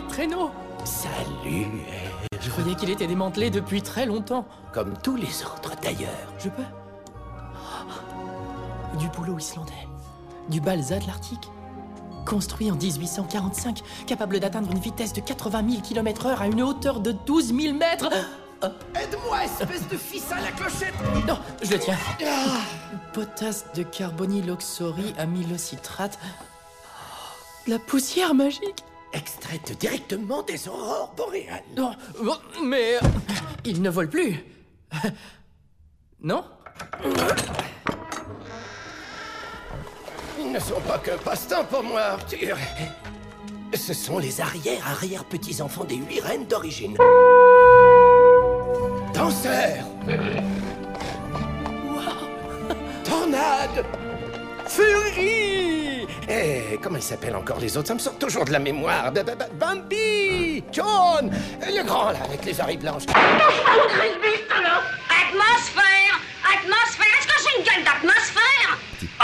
les traîneaux. Salut. Je croyais qu'il était démantelé depuis très longtemps. Comme tous les autres d'ailleurs. Je peux... Du polo islandais. Du balsa de l'Arctique. Construit en 1845, capable d'atteindre une vitesse de 80 000 km/h à une hauteur de 12 000 mètres. Aide-moi, espèce de fils à la clochette. Non, je le tiens. Potasse de carbonyloxory-amylocitrate. De la poussière magique. Extraite directement des aurores boréales. Non, mais... il ne vole plus. Non ? Ils ne sont pas qu'un passe-temps pour moi, Arthur. Ce sont les arrière-petits-enfants des 8 reines d'origine. Danseurs. Wow. Tornade. Fury. Et comment ils s'appellent encore les autres? Ça me sort toujours de la mémoire. Bambi. John. Le grand, là, avec les oreilles blanches. Atmosphère. Est-ce que j'ai une gueule d'atmosphère?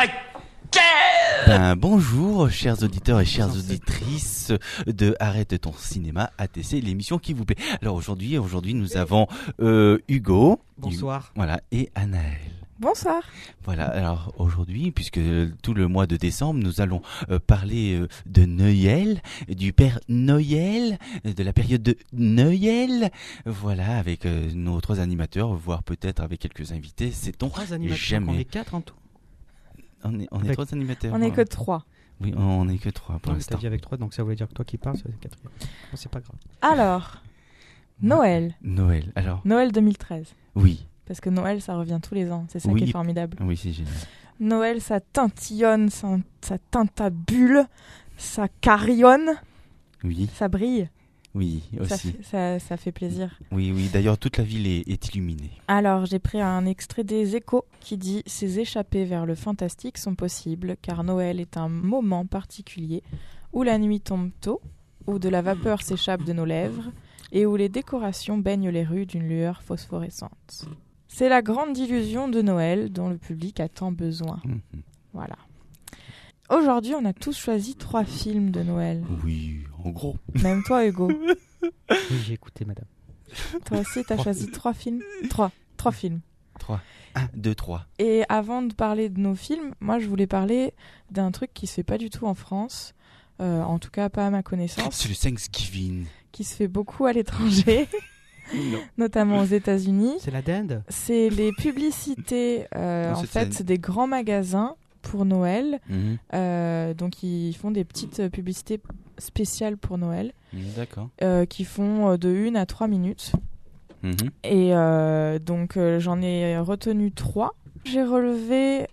Bonjour chers auditeurs et chères auditrices de Arrête ton cinéma ATC, l'émission qui vous plaît. Alors aujourd'hui nous avons Hugo. Bonsoir. Voilà, et Anaël. Bonsoir. Voilà, alors aujourd'hui, puisque tout le mois de décembre, nous allons parler de Noël, du Père Noël, de la période de Noël. Voilà, avec nos 3 animateurs, voire peut-être avec quelques invités. C'est-on 3 animateurs, jamais. on est 4 en tout. On est 3 animateurs. On n'est que 3. Oui, on n'est que 3 pour Non, l'instant. t'as dit avec 3, donc ça voulait dire que toi qui parles, c'est 4. Bon, c'est pas grave. Alors, Noël. Noël, alors. Noël 2013. Oui. Parce que Noël, ça revient tous les ans. C'est ça Oui. qui est formidable. Oui, c'est génial. Noël, ça tintillonne, ça tintabule, ça carillonne, Oui, ça brille. oui, aussi. Ça fait plaisir. Oui, d'ailleurs, toute la ville est illuminée. Alors, j'ai pris un extrait des Échos qui dit « Ces échappées vers le fantastique sont possibles car Noël est un moment particulier où la nuit tombe tôt, où de la vapeur s'échappe de nos lèvres et où les décorations baignent les rues d'une lueur phosphorescente. C'est la grande illusion de Noël dont le public a tant besoin. » Voilà. Aujourd'hui, on a tous choisi 3 films de Noël. Oui, en gros. Même toi, Hugo. Oui, j'ai écouté, madame. Toi aussi, t'as choisi 3 films. 3 films. 3. 1, 2, 3. Et avant de parler de nos films, moi, je voulais parler d'un truc qui se fait pas du tout en France. En tout cas, pas à ma connaissance. C'est le Thanksgiving. Qui se fait beaucoup à l'étranger. Non. Notamment aux États-Unis. C'est la dinde. C'est les publicités. En fait, c'est des grands magasins pour Noël. Donc, ils font des petites publicités spéciales pour Noël. D'accord. Qui font de 1 à 3 minutes. Et donc, j'en ai retenu 3. J'ai relevé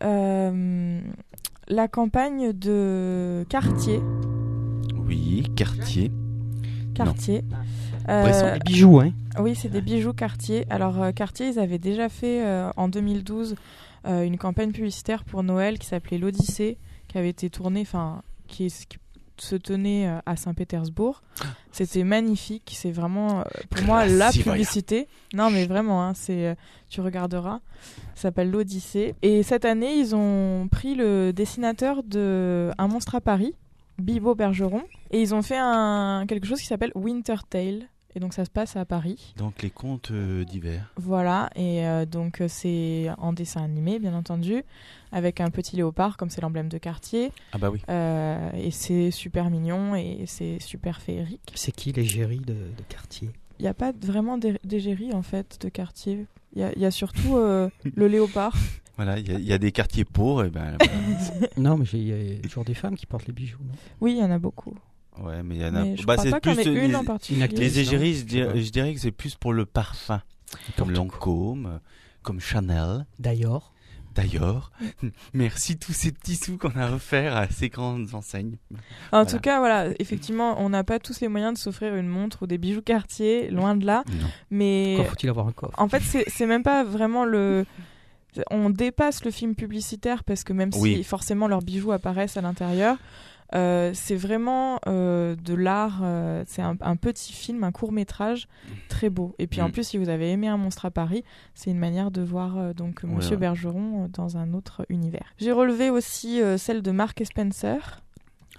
la campagne de Cartier. Oui, Cartier. Cartier. Des bijoux, hein. Oui, c'est des bijoux Cartier. Alors, Cartier, ils avaient déjà fait en 2012 une campagne publicitaire pour Noël qui s'appelait l'Odyssée, qui avait été tournée, qui se tenait à Saint-Pétersbourg. C'était magnifique. C'est vraiment, pour moi, la publicité. Non, mais vraiment, tu regarderas. Ça s'appelle l'Odyssée. Et cette année, ils ont pris le dessinateur de Un monstre à Paris, Bibo Bergeron, et ils ont fait quelque chose qui s'appelle Winter Tale. Et donc ça se passe à Paris. Donc les contes d'hiver. Voilà, et donc c'est en dessin animé, bien entendu, avec un petit léopard, comme c'est l'emblème de Cartier. Ah bah oui. Et c'est super mignon et c'est super féerique. C'est qui l'égérie de Cartier? Il n'y a pas vraiment d'égérie, en fait, de Cartier. Il y a surtout le léopard. Voilà, il y a des quartiers pauvres. Et ben, Non, mais il y a toujours des femmes qui portent les bijoux, non? Oui, il y en a beaucoup. Ouais, mais il y en a. Mais je crois pas qu'il y en ait une en particulier. Les égéries, je dirais que c'est plus pour le parfum, comme Lancôme, comme Chanel. D'ailleurs. Merci tous ces petits sous qu'on a offerts à ces grandes enseignes. En tout cas, voilà, effectivement, on n'a pas tous les moyens de s'offrir une montre ou des bijoux Cartier, loin de là. Non. Mais Quand faut-il avoir un coffre? En fait, c'est même pas vraiment on dépasse le film publicitaire parce que même si forcément leurs bijoux apparaissent à l'intérieur, c'est vraiment de l'art. C'est un petit film, un court-métrage très beau. Et puis en plus, si vous avez aimé Un monstre à Paris, c'est une manière de voir donc Monsieur Bergeron dans un autre univers. J'ai relevé aussi celle de Mark et Spencer.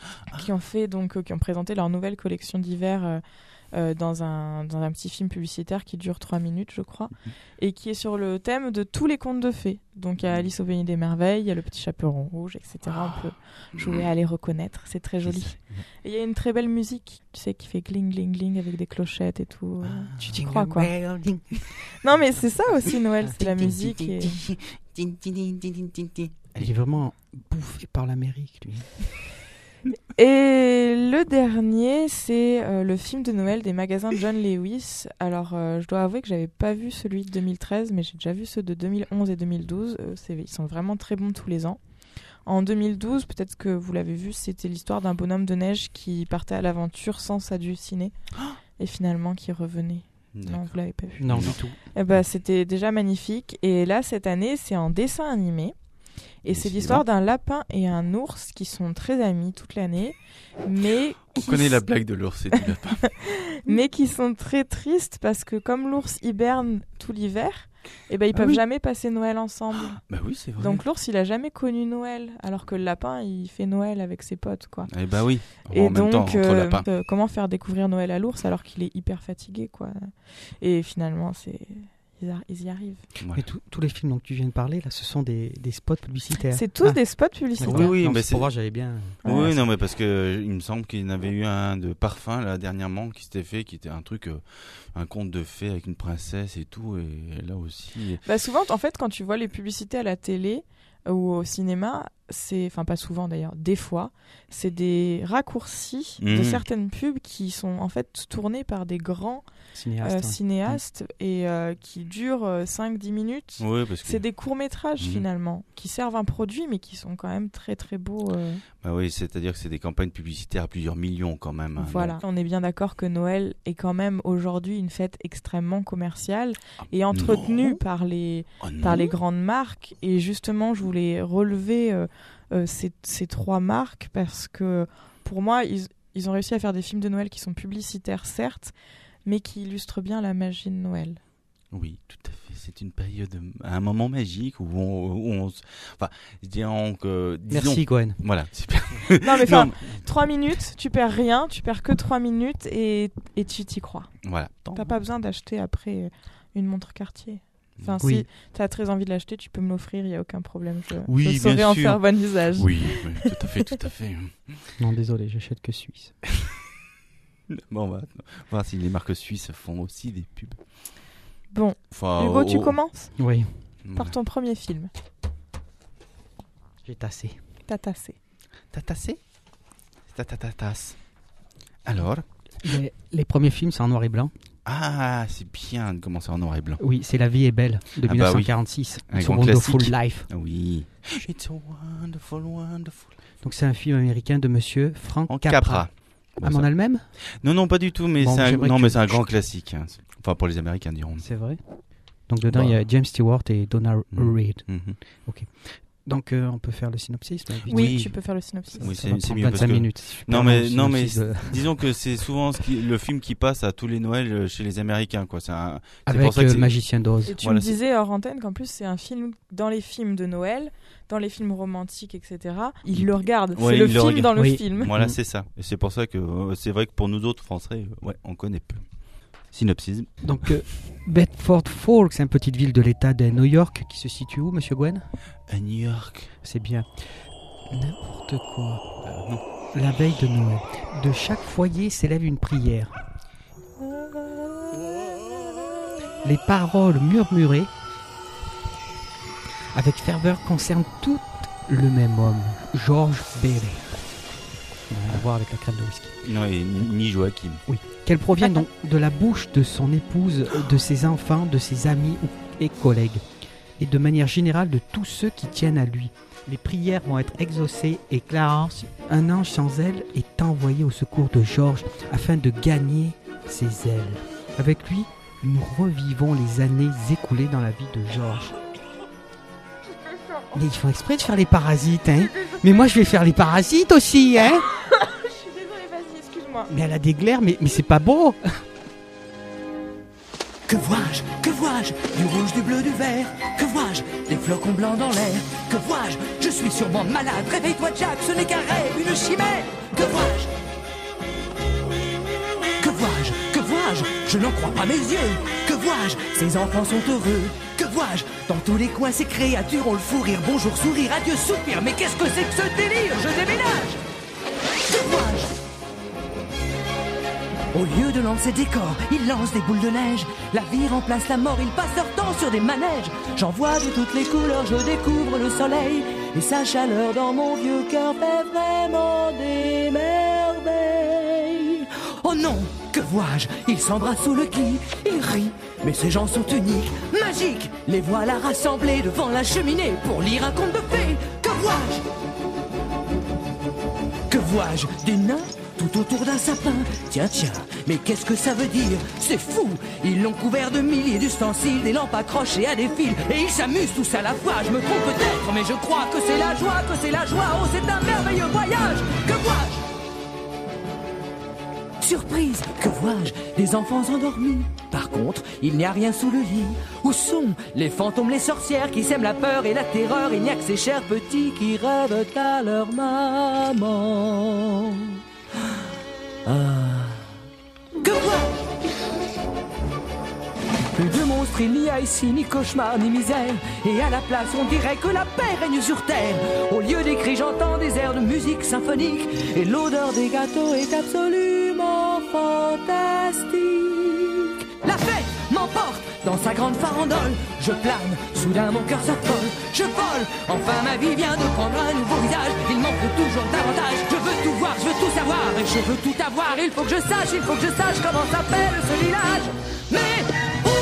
qui ont fait qui ont présenté leur nouvelle collection d'hiver dans un petit film publicitaire qui dure 3 minutes, je crois, et qui est sur le thème de tous les contes de fées. Donc il y a Alice au pays des merveilles, il y a le petit chaperon rouge, etc. On peut jouer à les reconnaître, c'est très joli. Et il y a une très belle musique, tu sais, qui fait gling gling gling avec des clochettes et tout. Tu t'y crois, quoi. Non, mais c'est ça aussi Noël, c'est la musique. Et... Elle est vraiment bouffée par l'Amérique, lui. Et le dernier, c'est le film de Noël des magasins John Lewis. Alors, je dois avouer que j'avais pas vu celui de 2013, mais j'ai déjà vu ceux de 2011 et 2012. Ils sont vraiment très bons tous les ans. En 2012, peut-être que vous l'avez vu, c'était l'histoire d'un bonhomme de neige qui partait à l'aventure sans s'halluciner et finalement qui revenait. D'accord. Non, vous l'avez pas vu. Non, du tout. Eh ben, c'était déjà magnifique. Et là, cette année, c'est en dessin animé. Et c'est l'histoire d'un lapin et un ours qui sont très amis toute l'année, mais On connaît la blague de l'ours et du lapin. mais qui sont très tristes parce que comme l'ours hiberne tout l'hiver, ils peuvent jamais passer Noël ensemble. Bah oui, c'est vrai. Donc l'ours, il a jamais connu Noël, alors que le lapin, il fait Noël avec ses potes, quoi. Eh bah oui. Et En même temps, donc, entre lapins. comment faire découvrir Noël à l'ours alors qu'il est hyper fatigué, quoi. Et finalement, ils y arrivent. Voilà. Mais tous les films dont tu viens de parler, là, ce sont des spots publicitaires. C'est tous des spots publicitaires. Oui, non, mais c'est pour voir, j'avais bien... Oui, non, mais parce que il me semble qu'il y en avait eu un de parfum là dernièrement qui s'était fait, qui était un truc, un conte de fées avec une princesse et tout, et là aussi. Souvent, en fait, quand tu vois les publicités à la télé ou au cinéma, pas souvent d'ailleurs, des fois, c'est des raccourcis de certaines pubs qui sont en fait tournées par des grands cinéastes et qui durent 5-10 minutes. Oui, parce que... C'est des courts-métrages finalement, qui servent un produit mais qui sont quand même très très beaux. Bah oui, c'est-à-dire que c'est des campagnes publicitaires à plusieurs millions quand même. Hein, voilà, on est bien d'accord que Noël est quand même aujourd'hui une fête extrêmement commerciale et entretenue par les grandes marques. Et justement, je voulais relever ces 3 marques parce que pour moi, ils ont réussi à faire des films de Noël qui sont publicitaires, certes, mais qui illustrent bien la magie de Noël. Oui, tout à fait. C'est une période, un moment magique où on enfin, je dirais que... Merci, Gwen. Voilà, super. Non, mais 3 minutes, tu perds rien, tu perds que 3 minutes et tu t'y crois. Voilà. T'as pas besoin d'acheter après une montre Cartier. Enfin, oui. Si tu as très envie de l'acheter, tu peux me l'offrir, il n'y a aucun problème. Oui, je saurai bien en sûr. faire bon usage. Oui, tout à fait, tout à fait. Non, désolé, j'achète que suisse. Bon, on va voir si les marques suisses font aussi des pubs. Bon, Enfin, Hugo, tu commences Oui. par ton premier film. J'ai tassé. T'as tassé. T'as tassé? Tasse. Alors? Les premiers films, c'est en noir et blanc. Ah, c'est bien de commencer en noir et blanc. Oui, c'est La vie est belle de 1946. Un It's grand a Wonderful classique. Life. Oui. It's a wonderful, wonderful. Donc c'est un film américain de monsieur Frank En Capra. Capra. Ah, mais on a le même? Non, pas du tout, mais Bon, c'est j'aimerais non, que mais tu- c'est un grand classique. Hein. Enfin, pour les Américains, diront. C'est vrai. Donc dedans, il y a James Stewart et Donna Reed. Mhm. Donc on peut faire le synopsis là, vite. Oui, tu peux faire le synopsis. Oui, Ça va c'est prendre mieux parce 25 que... minutes. Non, mais Synopsis, disons que c'est souvent le film qui passe à tous les Noëls chez les Américains, quoi. C'est avec pour ça que le c'est- magicien d'Oz. Et tu Voilà, me disais hors antenne qu'en plus c'est un film dans les films de Noël, dans les films romantiques, etc. Il le regarde. Ouais, c'est le il le film regarde. dans le Oui. film. Voilà, c'est ça. Et c'est pour ça que c'est vrai que pour nous autres Français, on connaît peu. Synopsis. Donc Bedford Falls, c'est une petite ville de l'État de New York qui se situe où, Monsieur Gwen? À New York. C'est bien. N'importe quoi. Non. La veille de Noël, de chaque foyer s'élève une prière. Les paroles murmurées avec ferveur concernent toutes le même homme, George Bailey. Rien à voir avec la crème de whisky. Non, et ni Joachim. Qu'elles proviennent donc de la bouche de son épouse, de ses enfants, de ses amis et collègues, et de manière générale de tous ceux qui tiennent à lui. Les prières vont être exaucées et Clarence, un ange sans ailes, est envoyé au secours de George afin de gagner ses ailes. Avec lui, nous revivons les années écoulées dans la vie de George. Mais ils font exprès de faire les parasites, hein. Mais moi, je vais faire les parasites aussi, hein. Je suis désolée, vas-y, excuse-moi. Mais elle a des glaires, mais c'est pas beau. Que vois-je? Que vois-je? Du rouge, du bleu, du vert. Que vois-je? Des flocons blancs dans l'air. Que vois-je? Je suis sûrement malade. Réveille-toi, Jack, ce n'est qu'un rêve, une chimère. Que vois-je? Que vois-je? Que vois-je? Je n'en crois pas mes yeux. Que vois-je? Ces enfants sont heureux. Que vois-je? Dans tous les coins, ces créatures ont le fou rire. Bonjour, sourire, adieu, soupir. Mais qu'est-ce que c'est que ce délire? Je déménage. Que vois-je? Au lieu de lancer des corps, ils lancent des boules de neige. La vie remplace la mort, ils passent leur temps sur des manèges. J'en vois de toutes les couleurs, je découvre le soleil. Et sa chaleur dans mon vieux cœur fait vraiment des merveilles. Oh non, que vois-je? Ils s'embrassent sous le gui, ils rient. Mais ces gens sont uniques, magiques. Les voilà rassemblés devant la cheminée pour lire un conte de fées. Que vois-je? Que vois-je? Des nains tout autour d'un sapin. Tiens, tiens, mais qu'est-ce que ça veut dire? C'est fou. Ils l'ont couvert de milliers d'ustensiles, des lampes accrochées à des fils, et ils s'amusent tous à la fois. Je me trompe peut-être, mais je crois que c'est la joie, que c'est la joie. Oh, c'est un merveilleux voyage. Que vois-je? Surprise, que vois-je? Des enfants endormis. Par contre, il n'y a rien sous le lit. Où sont les fantômes, les sorcières qui sèment la peur et la terreur? Il n'y a que ces chers petits qui rêvent à leur maman. Que vois-je? Plus de monstres, il n'y a ici ni cauchemar ni misère. Et à la place, on dirait que la paix règne sur terre. Au lieu des cris, j'entends des airs de musique symphonique. Et l'odeur des gâteaux est absolument fantastique. La fête m'emporte dans sa grande farandole. Je plane, soudain mon cœur s'affole. Je vole, enfin ma vie vient de prendre un nouveau visage. Il m'en faut toujours davantage. Je veux tout voir, je veux tout savoir. Et je veux tout avoir, il faut que je sache comment s'appelle ce village. Mais où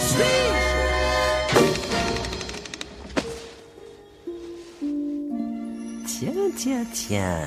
suis-je? Tiens.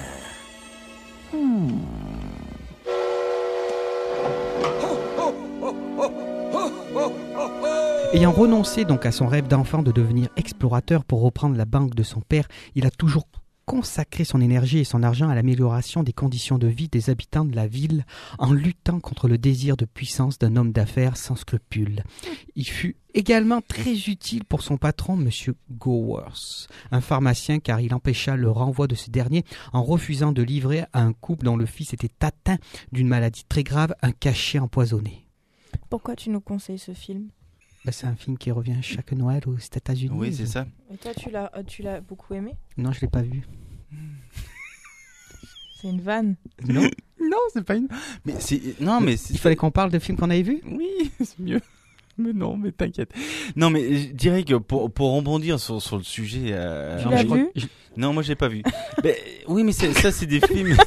Ayant renoncé donc à son rêve d'enfant de devenir explorateur pour reprendre la banque de son père, il a toujours consacré son énergie et son argent à l'amélioration des conditions de vie des habitants de la ville en luttant contre le désir de puissance d'un homme d'affaires sans scrupules. Il fut également très utile pour son patron, M. Goworth, un pharmacien, car il empêcha le renvoi de ce dernier en refusant de livrer à un couple dont le fils était atteint d'une maladie très grave un cachet empoisonné. Pourquoi tu nous conseilles ce film? C'est un film qui revient chaque Noël aux États-Unis. Oui, c'est ça. Et toi, tu l'as beaucoup aimé? Non, je l'ai pas vu. C'est une vanne. Non. Non, c'est pas une. Mais c'est non, mais il fallait qu'on parle de films qu'on avait vus. Oui, c'est mieux. Mais non, mais t'inquiète. Non, mais je dirais que pour rebondir sur le sujet. Tu l'as vu? Non, moi j'ai pas vu. Oui, mais ça c'est des films.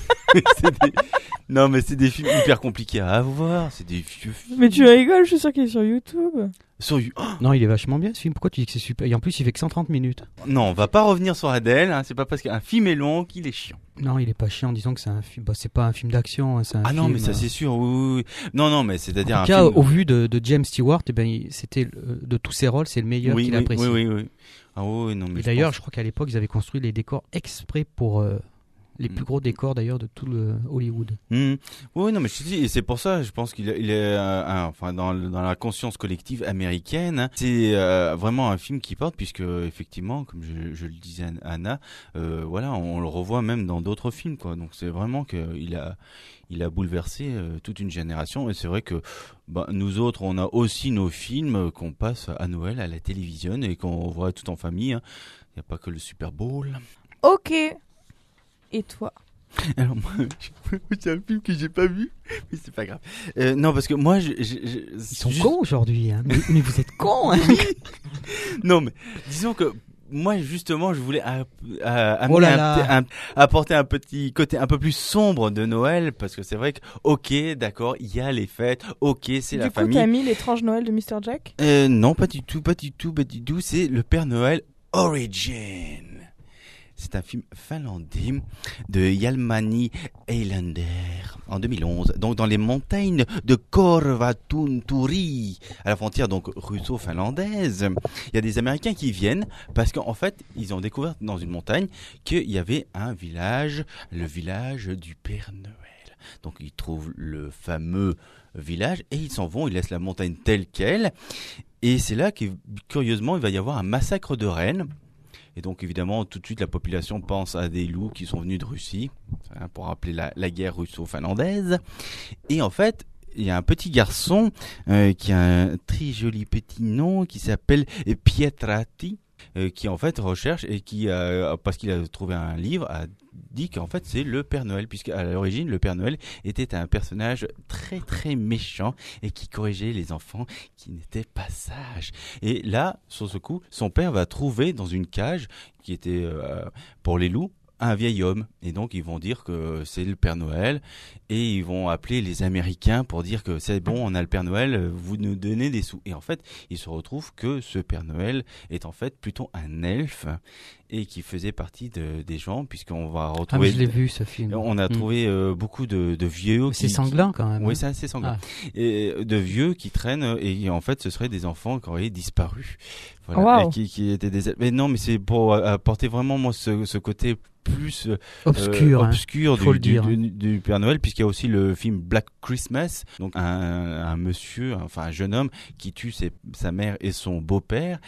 Non, mais c'est des films hyper compliqués à avoir. C'est des vieux films. Mais tu rigoles, je suis sûr qu'il est sur YouTube. Non, il est vachement bien ce film. Pourquoi tu dis que c'est super? Et en plus, il fait que 130 minutes. Non, on va pas revenir sur Adèle. Hein. C'est pas parce qu'un film est long qu'il est chiant. Non, il est pas chiant. Disons que c'est un film. C'est pas un film d'action. C'est un film, non, mais ça c'est sûr. Oui. Non, mais c'est-à-dire en un tout cas, film. Au vu de James Stewart, c'était de tous ses rôles, c'est le meilleur qu'il apprécie. Oui. Ah oui, non, mais et d'ailleurs, je crois qu'à l'époque, ils avaient construit les décors exprès pour les plus gros décors d'ailleurs de tout le Hollywood. Oui, non, mais je te dis, et c'est pour ça, je pense qu'il est, enfin, dans la conscience collective américaine, hein, c'est vraiment un film qui porte, puisque effectivement, comme je le disais à Anna, voilà, on le revoit même dans d'autres films, quoi. Donc c'est vraiment qu'il a bouleversé toute une génération, et c'est vrai que nous autres, on a aussi nos films qu'on passe à Noël à la télévision et qu'on voit tout en famille. Hein. Il n'y a pas que le Super Bowl. Ok. Et toi? Alors moi, c'est un film que j'ai pas vu, mais c'est pas grave. Non, parce que moi, ils sont cons aujourd'hui, hein. mais vous êtes cons, hein. Non, mais disons que moi, justement, je voulais apporter un petit côté un peu plus sombre de Noël, parce que c'est vrai que, ok, d'accord, il y a les fêtes, ok, c'est la famille. Du coup, t'as mis l'étrange Noël de Mr. Jack? Non, pas du tout, c'est le Père Noël Origin. C'est un film finlandais de Jalmari Eilander en 2011. Donc dans les montagnes de Korvatunturi, à la frontière donc russo-finlandaise, il y a des Américains qui viennent parce qu'en fait ils ont découvert dans une montagne qu'il y avait un village, le village du Père Noël. Donc ils trouvent le fameux village et ils s'en vont, ils laissent la montagne telle qu'elle. Et c'est là que, curieusement, il va y avoir un massacre de rennes. Et donc, évidemment, tout de suite, la population pense à des loups qui sont venus de Russie, pour rappeler la guerre russo-finlandaise. Et en fait, il y a un petit garçon qui a un très joli petit nom qui s'appelle Pietrati, qui en fait recherche et qui, parce qu'il a trouvé un livre, a dit qu'en fait c'est le Père Noël, puisque à l'origine le Père Noël était un personnage très très méchant et qui corrigeait les enfants qui n'étaient pas sages. Et là, sur ce coup, son père va trouver dans une cage qui était pour les loups un vieil homme, et donc ils vont dire que c'est le Père Noël, et ils vont appeler les Américains pour dire que c'est bon, on a le Père Noël, vous nous donnez des sous. Et en fait, il se retrouve que ce Père Noël est en fait plutôt un elfe, et qui faisait partie des gens, puisqu'on va retrouver... Ah, mais je l'ai vu, ce film. On a trouvé beaucoup de vieux... C'est sanglant quand même. Oui, c'est assez sanglant. Et de vieux qui traînent, et en fait, ce seraient des enfants qui auraient disparu. Voilà, Wow. et qui étaient des... Mais non, mais c'est pour apporter vraiment, moi, ce côté plus Obscur, faut le dire. du Père Noël, puisqu'il y a aussi le film Black Christmas, donc un monsieur, enfin un jeune homme qui tue sa mère et son beau-père,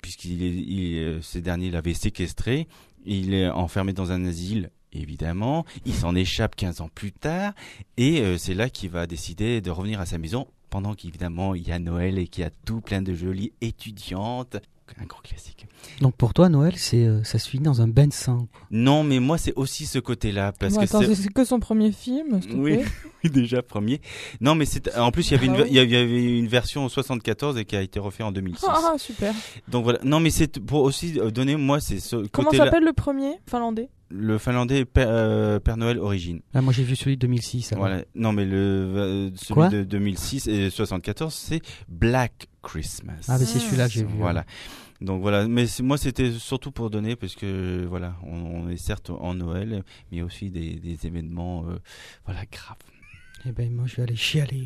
ces derniers l'avaient séquestré, il est enfermé dans un asile. Évidemment, il s'en échappe 15 ans plus tard, et c'est là qu'il va décider de revenir à sa maison, pendant qu'évidemment il y a Noël et qu'il y a tout plein de jolies étudiantes. Un gros classique. Donc pour toi, Noël, ça se finit dans un bain de sang, quoi. Non, mais moi c'est aussi ce côté-là, parce que c'est que son premier film, s'il te oui, plaît. déjà premier. Non, mais en plus il y avait une version en 74 et qui a été refait en 2006. Ah, super. Donc voilà. Non, mais c'est pour aussi donner, moi c'est ce Comment côté-là. s'appelle le premier finlandais? Le finlandais Père Noël Origine. Ah, moi j'ai vu celui de 2006. Alors. Voilà. Non, mais celui de 2006 et 74, c'est Black Christmas. Ah, mais c'est celui-là que j'ai vu. Voilà. Donc voilà, mais moi c'était surtout pour donner, parce que voilà, on est certes en Noël, mais il y a aussi des événements voilà, graves. Eh ben moi je vais aller chialer.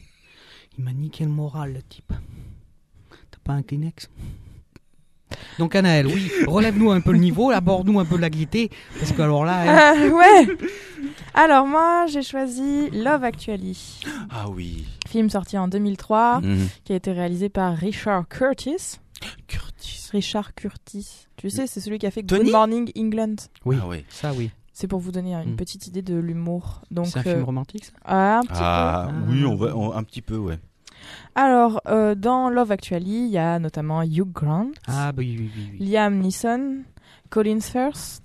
Il m'a niqué le moral, le type. T'as pas un Kleenex? Donc Anaël, oui, relève-nous un peu le niveau, aborde-nous un peu la gaieté, parce que alors là... Ouais. Alors moi j'ai choisi Love Actually. Ah oui. Film sorti en 2003, qui a été réalisé par Richard Curtis. Richard Curtis. Tu sais, c'est celui qui a fait Good Morning England. Oui, ah, oui. Ça oui. C'est pour vous donner une petite idée de l'humour. Donc, c'est un film romantique, ça? Un petit peu. Oui, un petit peu, ouais. Alors, dans Love Actually, il y a notamment Hugh Grant, oui. Liam Neeson, Colin Firth,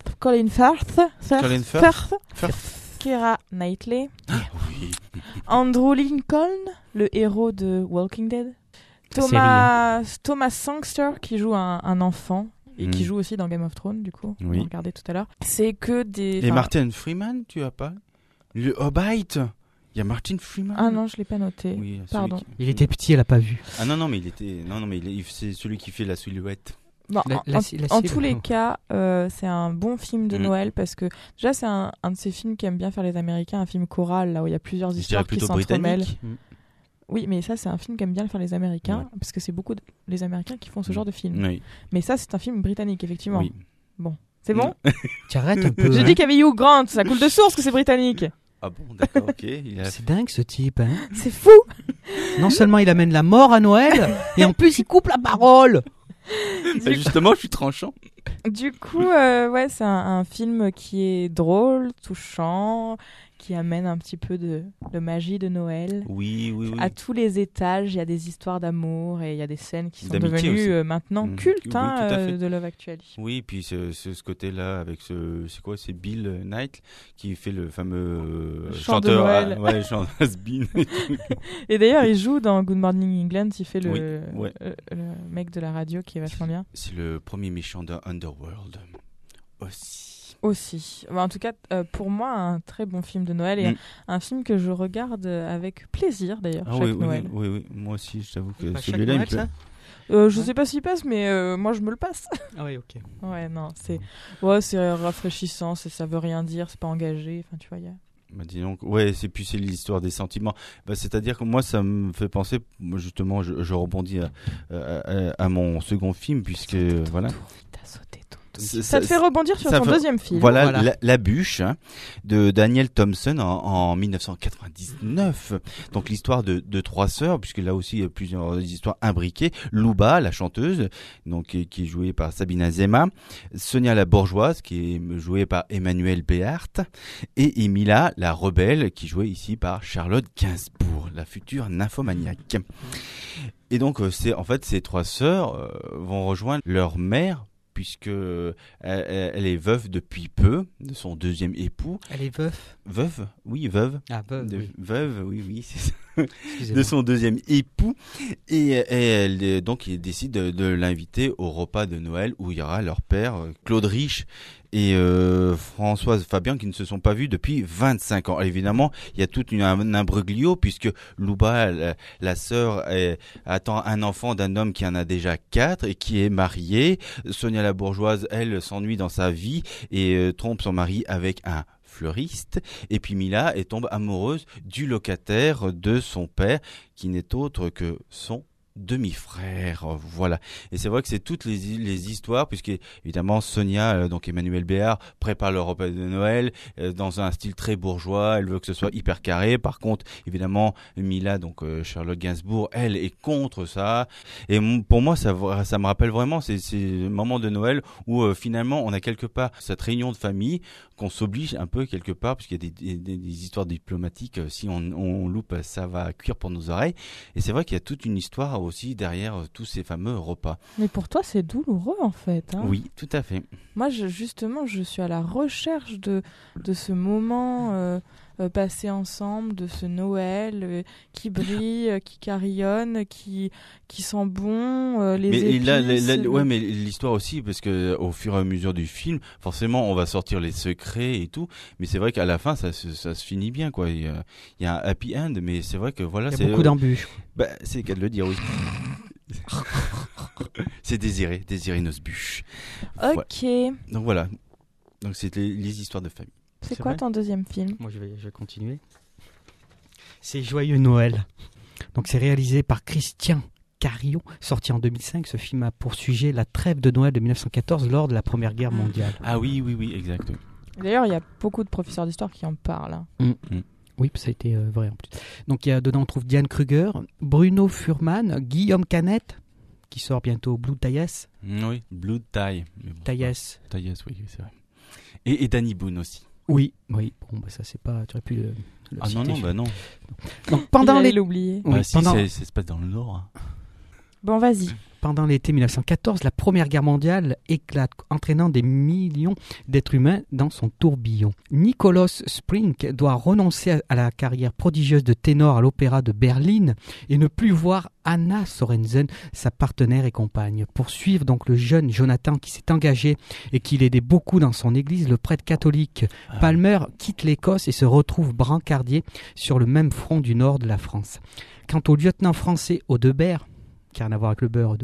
Keira Knightley, oui. Andrew Lincoln, le héros de Walking Dead, Thomas Sangster qui joue un enfant et qui joue aussi dans Game of Thrones, du coup. Oui. On regardait tout à l'heure. C'est que des... Et Martin Freeman, tu as pas? Le Hobbit. Il y a Martin Freeman. Ah non, je l'ai pas noté. Oui, pardon. Il était petit, elle a pas vu. Ah non, mais c'est celui qui fait la silhouette. Bon, en tous les cas, c'est un bon film de Noël, parce que déjà c'est un de ces films qu'aiment bien faire les Américains, un film choral là où il y a plusieurs histoires qui s'entremêlent. Oui, mais ça c'est un film qu'aiment bien faire les Américains, parce que c'est beaucoup les Américains qui font ce genre de film. Oui. Mais ça c'est un film britannique, effectivement. Oui. Bon, c'est bon. Tu arrêtes un peu. J'ai dit qu'il y avait Hugh Grant, ça coule de source que c'est britannique. Ah bon, d'accord, ok. C'est dingue ce type, hein. C'est fou. Non seulement il amène la mort à Noël, et en plus il coupe la parole. Justement, je suis tranchant. Du coup, ouais, c'est un film qui est drôle, touchant, qui amène un petit peu de magie de Noël. Oui. À tous les étages, il y a des histoires d'amour et il y a des scènes qui sont d'amitié devenues maintenant cultes, oui, tout à fait. de Love Actually. Oui, puis ce côté-là avec c'est Bill Knight qui fait le fameux chanteur, de Noël. chanteur has-been. Et d'ailleurs, il joue dans Good Morning England, il fait le mec de la radio qui est vachement bien. C'est le premier méchant de Underworld aussi. En tout cas, pour moi, un très bon film de Noël et un film que je regarde avec plaisir d'ailleurs chaque Noël. Oui, moi aussi, je t'avoue que celui-là, il me je sais pas s'il passe, mais moi je me le passe. Ah oui, ok. Ouais, non, c'est rafraîchissant, ça veut rien dire, c'est pas engagé, enfin tu vois, il y a... Dis donc, c'est l'histoire des sentiments. C'est-à-dire que moi, ça me fait penser, justement, je rebondis à mon second film, puisque voilà. T'as sauté ton Ça te fait rebondir sur ton deuxième film. Voilà. La bûche de Daniel Thompson en 1999. Donc l'histoire de trois sœurs, puisque là aussi il y a plusieurs histoires imbriquées. Louba, la chanteuse, donc qui est jouée par Sabina Zema, Sonia la bourgeoise, qui est jouée par Emmanuel Béart, et Emilia la rebelle, qui est jouée ici par Charlotte Gainsbourg, la future nymphomaniaque. Et donc ces trois sœurs vont rejoindre leur mère, puisque elle est veuve depuis peu de son deuxième époux. Elle est veuve. Oui, veuve. Ah, veuve. Veuve, oui, c'est ça. De son deuxième époux, et elle donc il décide de l'inviter au repas de Noël où il y aura leur père Claude Rich et Françoise Fabien, qui ne se sont pas vus depuis 25 ans. Évidemment, il y a tout un imbroglio, puisque Louba, la sœur, attend un enfant d'un homme qui en a déjà 4 et qui est marié. Sonia la bourgeoise, elle, s'ennuie dans sa vie et trompe son mari avec un fleuriste. Et puis Mila, elle tombe amoureuse du locataire de son père, qui n'est autre que son demi-frère. Voilà. Et c'est vrai que c'est toutes les histoires, puisque évidemment Sonia, donc Emmanuel Béart, prépare le repas de Noël dans un style très bourgeois. Elle veut que ce soit hyper carré. Par contre, évidemment, Mila, donc Charlotte Gainsbourg, elle est contre ça. Et pour moi, ça me rappelle vraiment ces moments de Noël où finalement on a quelque part cette réunion de famille qu'on s'oblige un peu quelque part, puisqu'il y a des histoires diplomatiques. Si on loupe, ça va cuire pour nos oreilles. Et c'est vrai qu'il y a toute une histoire aussi derrière tous ces fameux repas. Mais pour toi, c'est douloureux en fait. Oui, tout à fait. Moi, je suis à la recherche de ce moment passé ensemble, de ce Noël qui brille, qui carillonne, qui sent bon, les épices. Mais l'histoire aussi, parce que au fur et à mesure du film, forcément, on va sortir les secrets et tout. Mais c'est vrai qu'à la fin, ça se finit bien, quoi. Il y a un happy end, mais c'est vrai que voilà, il y a beaucoup d'embûches. C'est le cas de le dire, oui. C'est Désiré Nosbuche. Ok. Ouais. Donc voilà. Donc c'est les histoires de famille. C'est quoi ton deuxième film ? Moi je vais continuer. C'est Joyeux Noël. Donc c'est réalisé par Christian Carion, sorti en 2005. Ce film a pour sujet la trêve de Noël de 1914 lors de la Première Guerre mondiale. Ah oui, exact. D'ailleurs, il y a beaucoup de professeurs d'histoire qui en parlent. Oui, ça a été vrai en plus. Donc dedans on trouve Diane Kruger, Bruno Furman, Guillaume Canet, qui sort bientôt, Blue Taillès. Oui, Blue Taille. Taillès. Taillès, oui, c'est vrai. Et Danny Boone aussi. Oui. Bon, ça c'est pas. Tu aurais pu le citer. Non. Donc pendant il allait l'oublier. Oui, ça se passe dans le Nord. Bon, vas-y. Pendant l'été 1914, la Première Guerre mondiale éclate, entraînant des millions d'êtres humains dans son tourbillon. Nikolaus Sprink doit renoncer à la carrière prodigieuse de ténor à l'Opéra de Berlin et ne plus voir Anna Sorensen, sa partenaire et compagne. Pour suivre donc le jeune Jonathan qui s'est engagé et qui l'aidait beaucoup dans son église, le prêtre catholique Palmer quitte l'Écosse et se retrouve brancardier sur le même front du nord de la France. Quant au lieutenant français Audebert, qui n'a rien à voir avec le beurre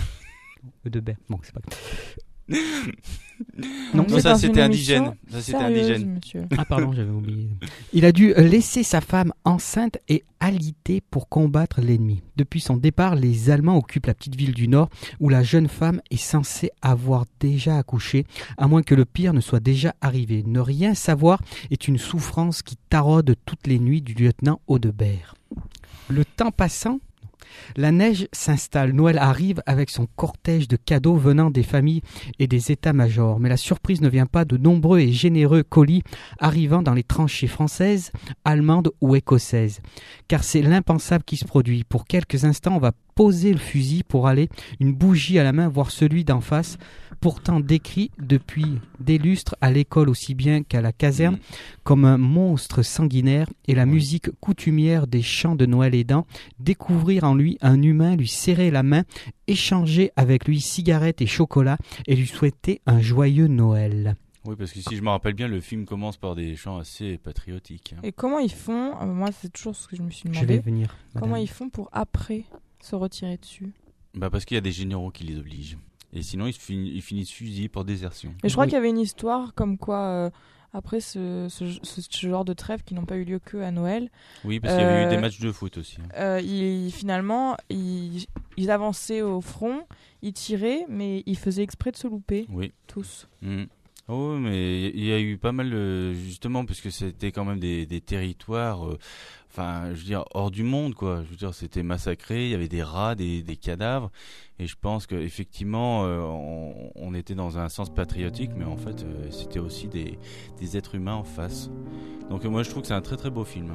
de baie. Bon, c'est pas grave. Non, ça c'était indigène. Ça c'était indigène. Monsieur. Ah pardon, j'avais oublié. Il a dû laisser sa femme enceinte et alité pour combattre l'ennemi. Depuis son départ, les Allemands occupent la petite ville du Nord où la jeune femme est censée avoir déjà accouché, à moins que le pire ne soit déjà arrivé. Ne rien savoir est une souffrance qui taraude toutes les nuits du lieutenant Audebert. Le temps passant, la neige s'installe, Noël arrive avec son cortège de cadeaux venant des familles et des états-majors. Mais la surprise ne vient pas de nombreux et généreux colis arrivant dans les tranchées françaises, allemandes ou écossaises. Car c'est l'impensable qui se produit. Pour quelques instants, on va poser le fusil pour aller, une bougie à la main, voir celui d'en face, pourtant décrit depuis des lustres à l'école aussi bien qu'à la caserne, comme un monstre sanguinaire, et la musique coutumière des chants de Noël aidant, découvrir en lui un humain, lui serrer la main, échanger avec lui cigarettes et chocolat, et lui souhaiter un joyeux Noël. Oui, parce que si je me rappelle bien, le film commence par des chants assez patriotiques. Et comment ils font, moi c'est toujours ce que je me suis demandé, je vais venir, comment ils font pour après se retirer dessus? Parce qu'il y a des généraux qui les obligent. Et sinon, ils finissent fusillés pour désertion. Mais je crois qu'il y avait une histoire comme quoi après ce genre de trêves qui n'ont pas eu lieu que à Noël. Oui, parce qu'il y avait eu des matchs de foot aussi. Finalement, ils avançaient au front, ils tiraient, mais ils faisaient exprès de se louper, tous. Oh, mais il y a eu pas mal, justement, parce que c'était quand même des territoires, je veux dire, hors du monde, quoi. Je veux dire, c'était massacré, il y avait des rats, des cadavres, et je pense qu'effectivement, on était dans un sens patriotique, mais en fait, c'était aussi des êtres humains en face. Donc moi, je trouve que c'est un très très beau film.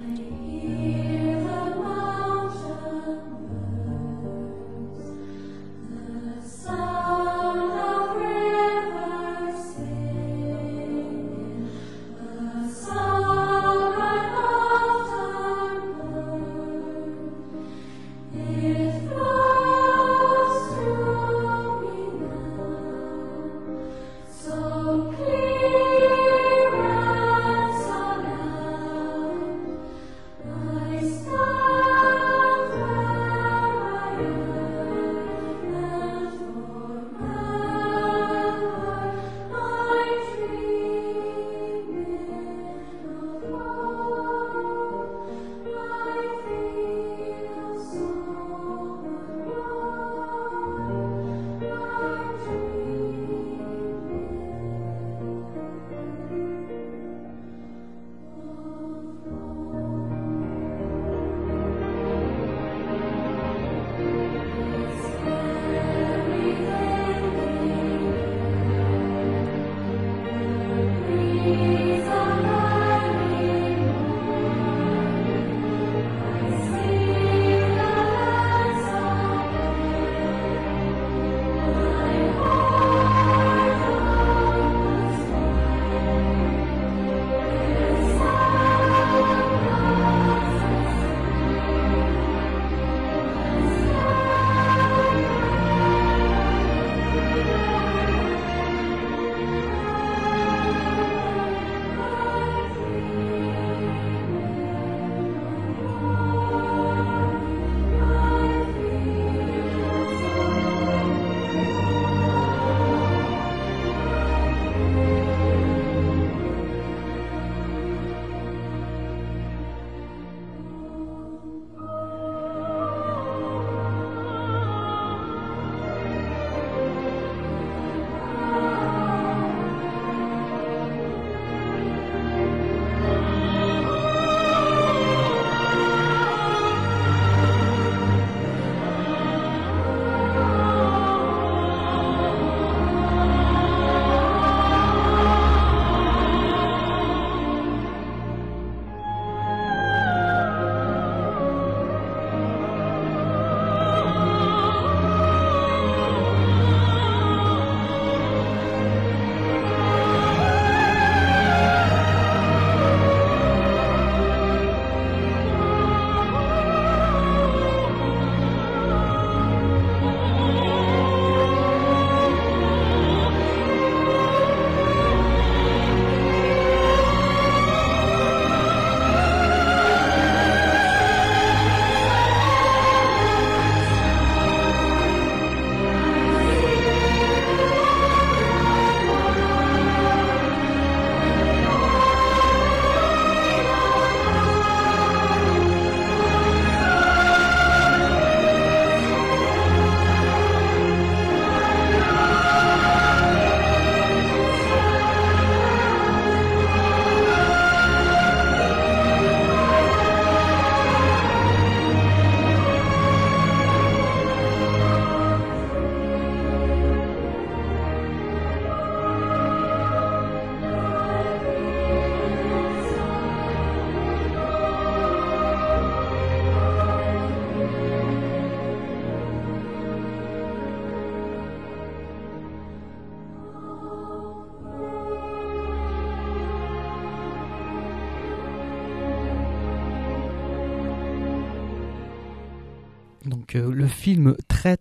Donc le film traite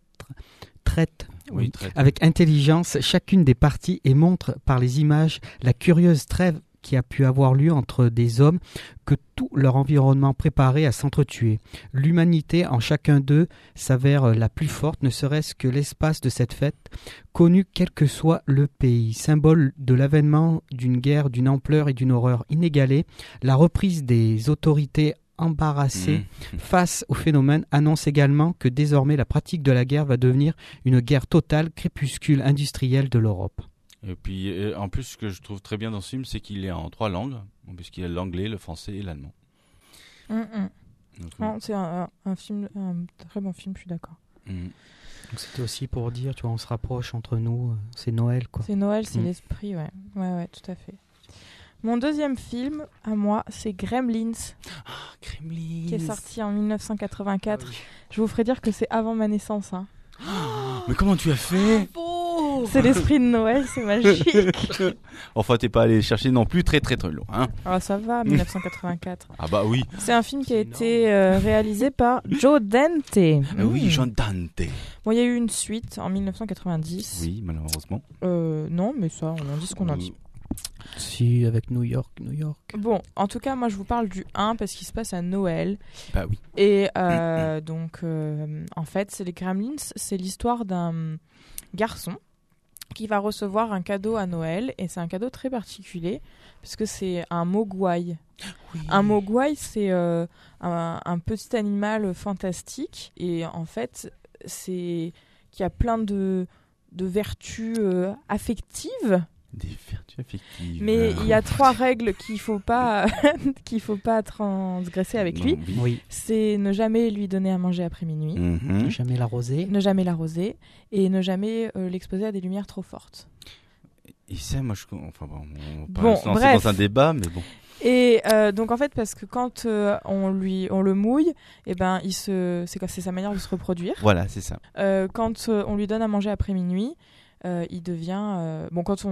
avec intelligence chacune des parties et montre par les images la curieuse trêve qui a pu avoir lieu entre des hommes que tout leur environnement préparait à s'entretuer. L'humanité en chacun d'eux s'avère la plus forte, ne serait-ce que l'espace de cette fête, connue quel que soit le pays. Symbole de l'avènement d'une guerre d'une ampleur et d'une horreur inégalée, la reprise des autorités embarrassées face au phénomène annonce également que désormais la pratique de la guerre va devenir une guerre totale, crépuscule industriel de l'Europe. Et puis, en plus, ce que je trouve très bien dans ce film, c'est qu'il est en 3 langues, puisqu'il y a l'anglais, le français et l'allemand. Donc, Non, c'est un très bon film, je suis d'accord. Donc c'était aussi pour dire, tu vois, on se rapproche entre nous, c'est Noël, quoi. C'est Noël, c'est l'esprit, ouais. Ouais, tout à fait. Mon deuxième film, à moi, c'est Gremlins, Gremlins. qui est sorti en 1984. Je vous ferai dire que c'est avant ma naissance. Hein. Mais comment tu as fait? C'est l'esprit de Noël, c'est magique. Enfin, t'es pas allé chercher non plus très très très loin. Hein. Ah, ça va, 1984. Ah bah oui. C'est un film qui a été réalisé par Joe Dante. Oui, Jean Dante. Bon, il y a eu une suite en 1990. Oui, malheureusement. Non, mais ça, on en dit ce qu'on en dit. Si, avec New York. Bon, en tout cas, moi, je vous parle du 1 parce qu'il se passe à Noël. Bah oui. Et donc, en fait, c'est les Gremlins. C'est l'histoire d'un garçon qui va recevoir un cadeau à Noël. Et c'est un cadeau très particulier parce que c'est un mogwai. Oui. Un mogwai, c'est un petit animal fantastique. Et en fait, c'est qui a plein de vertus affectives. Des vertus affectives. Mais il y a 3 règles qu'il faut pas transgresser avec lui. Oui. C'est ne jamais lui donner à manger après minuit, Jamais l'arroser. ne jamais l'arroser et ne jamais l'exposer à des lumières trop fortes. Et ça, moi, enfin bon, on va Bon, pas se lancer bref. dans un débat, mais bon. Et donc en fait parce que quand on le mouille, et ben c'est sa manière de se reproduire. Voilà, c'est ça. Quand on lui donne à manger après minuit, il devient quand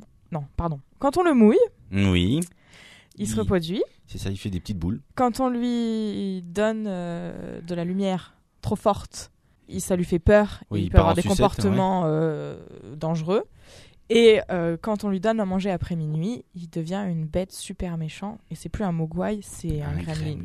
on le mouille, Oui. il se reproduit. C'est ça, il fait des petites boules. Quand on lui donne de la lumière trop forte, ça lui fait peur. Oui, il il peut part avoir en des sucette, comportements dangereux. Et quand on lui donne à manger après minuit, il devient une bête super méchant. Et c'est plus un mogwai, c'est un gremlin.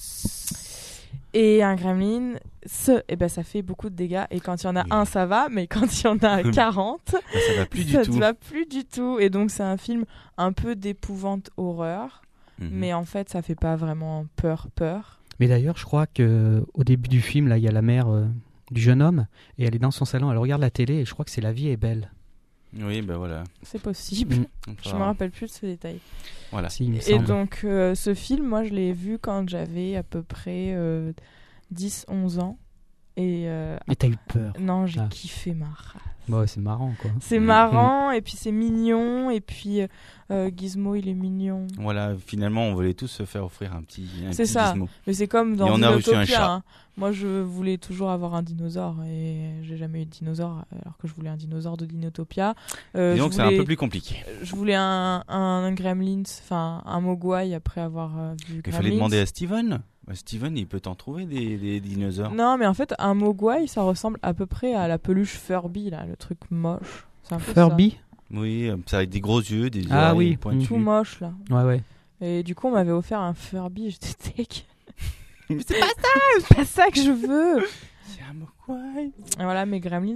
Et un gremlin, ça fait beaucoup de dégâts. Et quand il y en a un, ça va. Mais quand il y en a 40, ça va plus du ça tout. ne va plus du tout. Et donc c'est un film un peu d'épouvante horreur. Mais en fait, ça fait pas vraiment peur. Mais d'ailleurs, je crois que au début du film, là, il y a la mère du jeune homme et elle est dans son salon, elle regarde la télé et je crois que c'est La vie est belle. Oui, ben voilà. C'est possible. Je me rappelle plus de ce détail. Voilà. Si, il me Et semble. donc, ce film, moi, je l'ai vu quand j'avais à peu près 10-11 ans. Et t'as eu peur. non, j'ai kiffé ma race. Ouais, c'est marrant, quoi. C'est marrant, et puis c'est mignon, et puis Gizmo, il est mignon. Voilà, finalement, on voulait tous se faire offrir un petit C'est ça. Gizmo. Mais c'est comme dans Et on a reçu un Dinotopia, chat. hein. Moi, je voulais toujours avoir un dinosaure, et j'ai jamais eu de dinosaure, alors que je voulais un dinosaure de Dinotopia. Disons que c'est un peu plus compliqué. Je voulais un Gremlins, enfin un Mogwai après avoir vu Gremlins. Il fallait demander à Steven. Steven, il peut t'en trouver des dinosaures. Non, mais en fait, un Mogwai, ça ressemble à peu près à la peluche Furby, là, le truc moche. C'est un peu Furby. Oui, ça avec des gros yeux, des Ah oreilles oui. ça. pointues. Tout moche, là. Ouais. Et du coup, on m'avait offert un Furby, j'étais tech. Mais c'est pas C'est pas ça que je veux. C'est un Mogwai. Et voilà, mais Gremlins,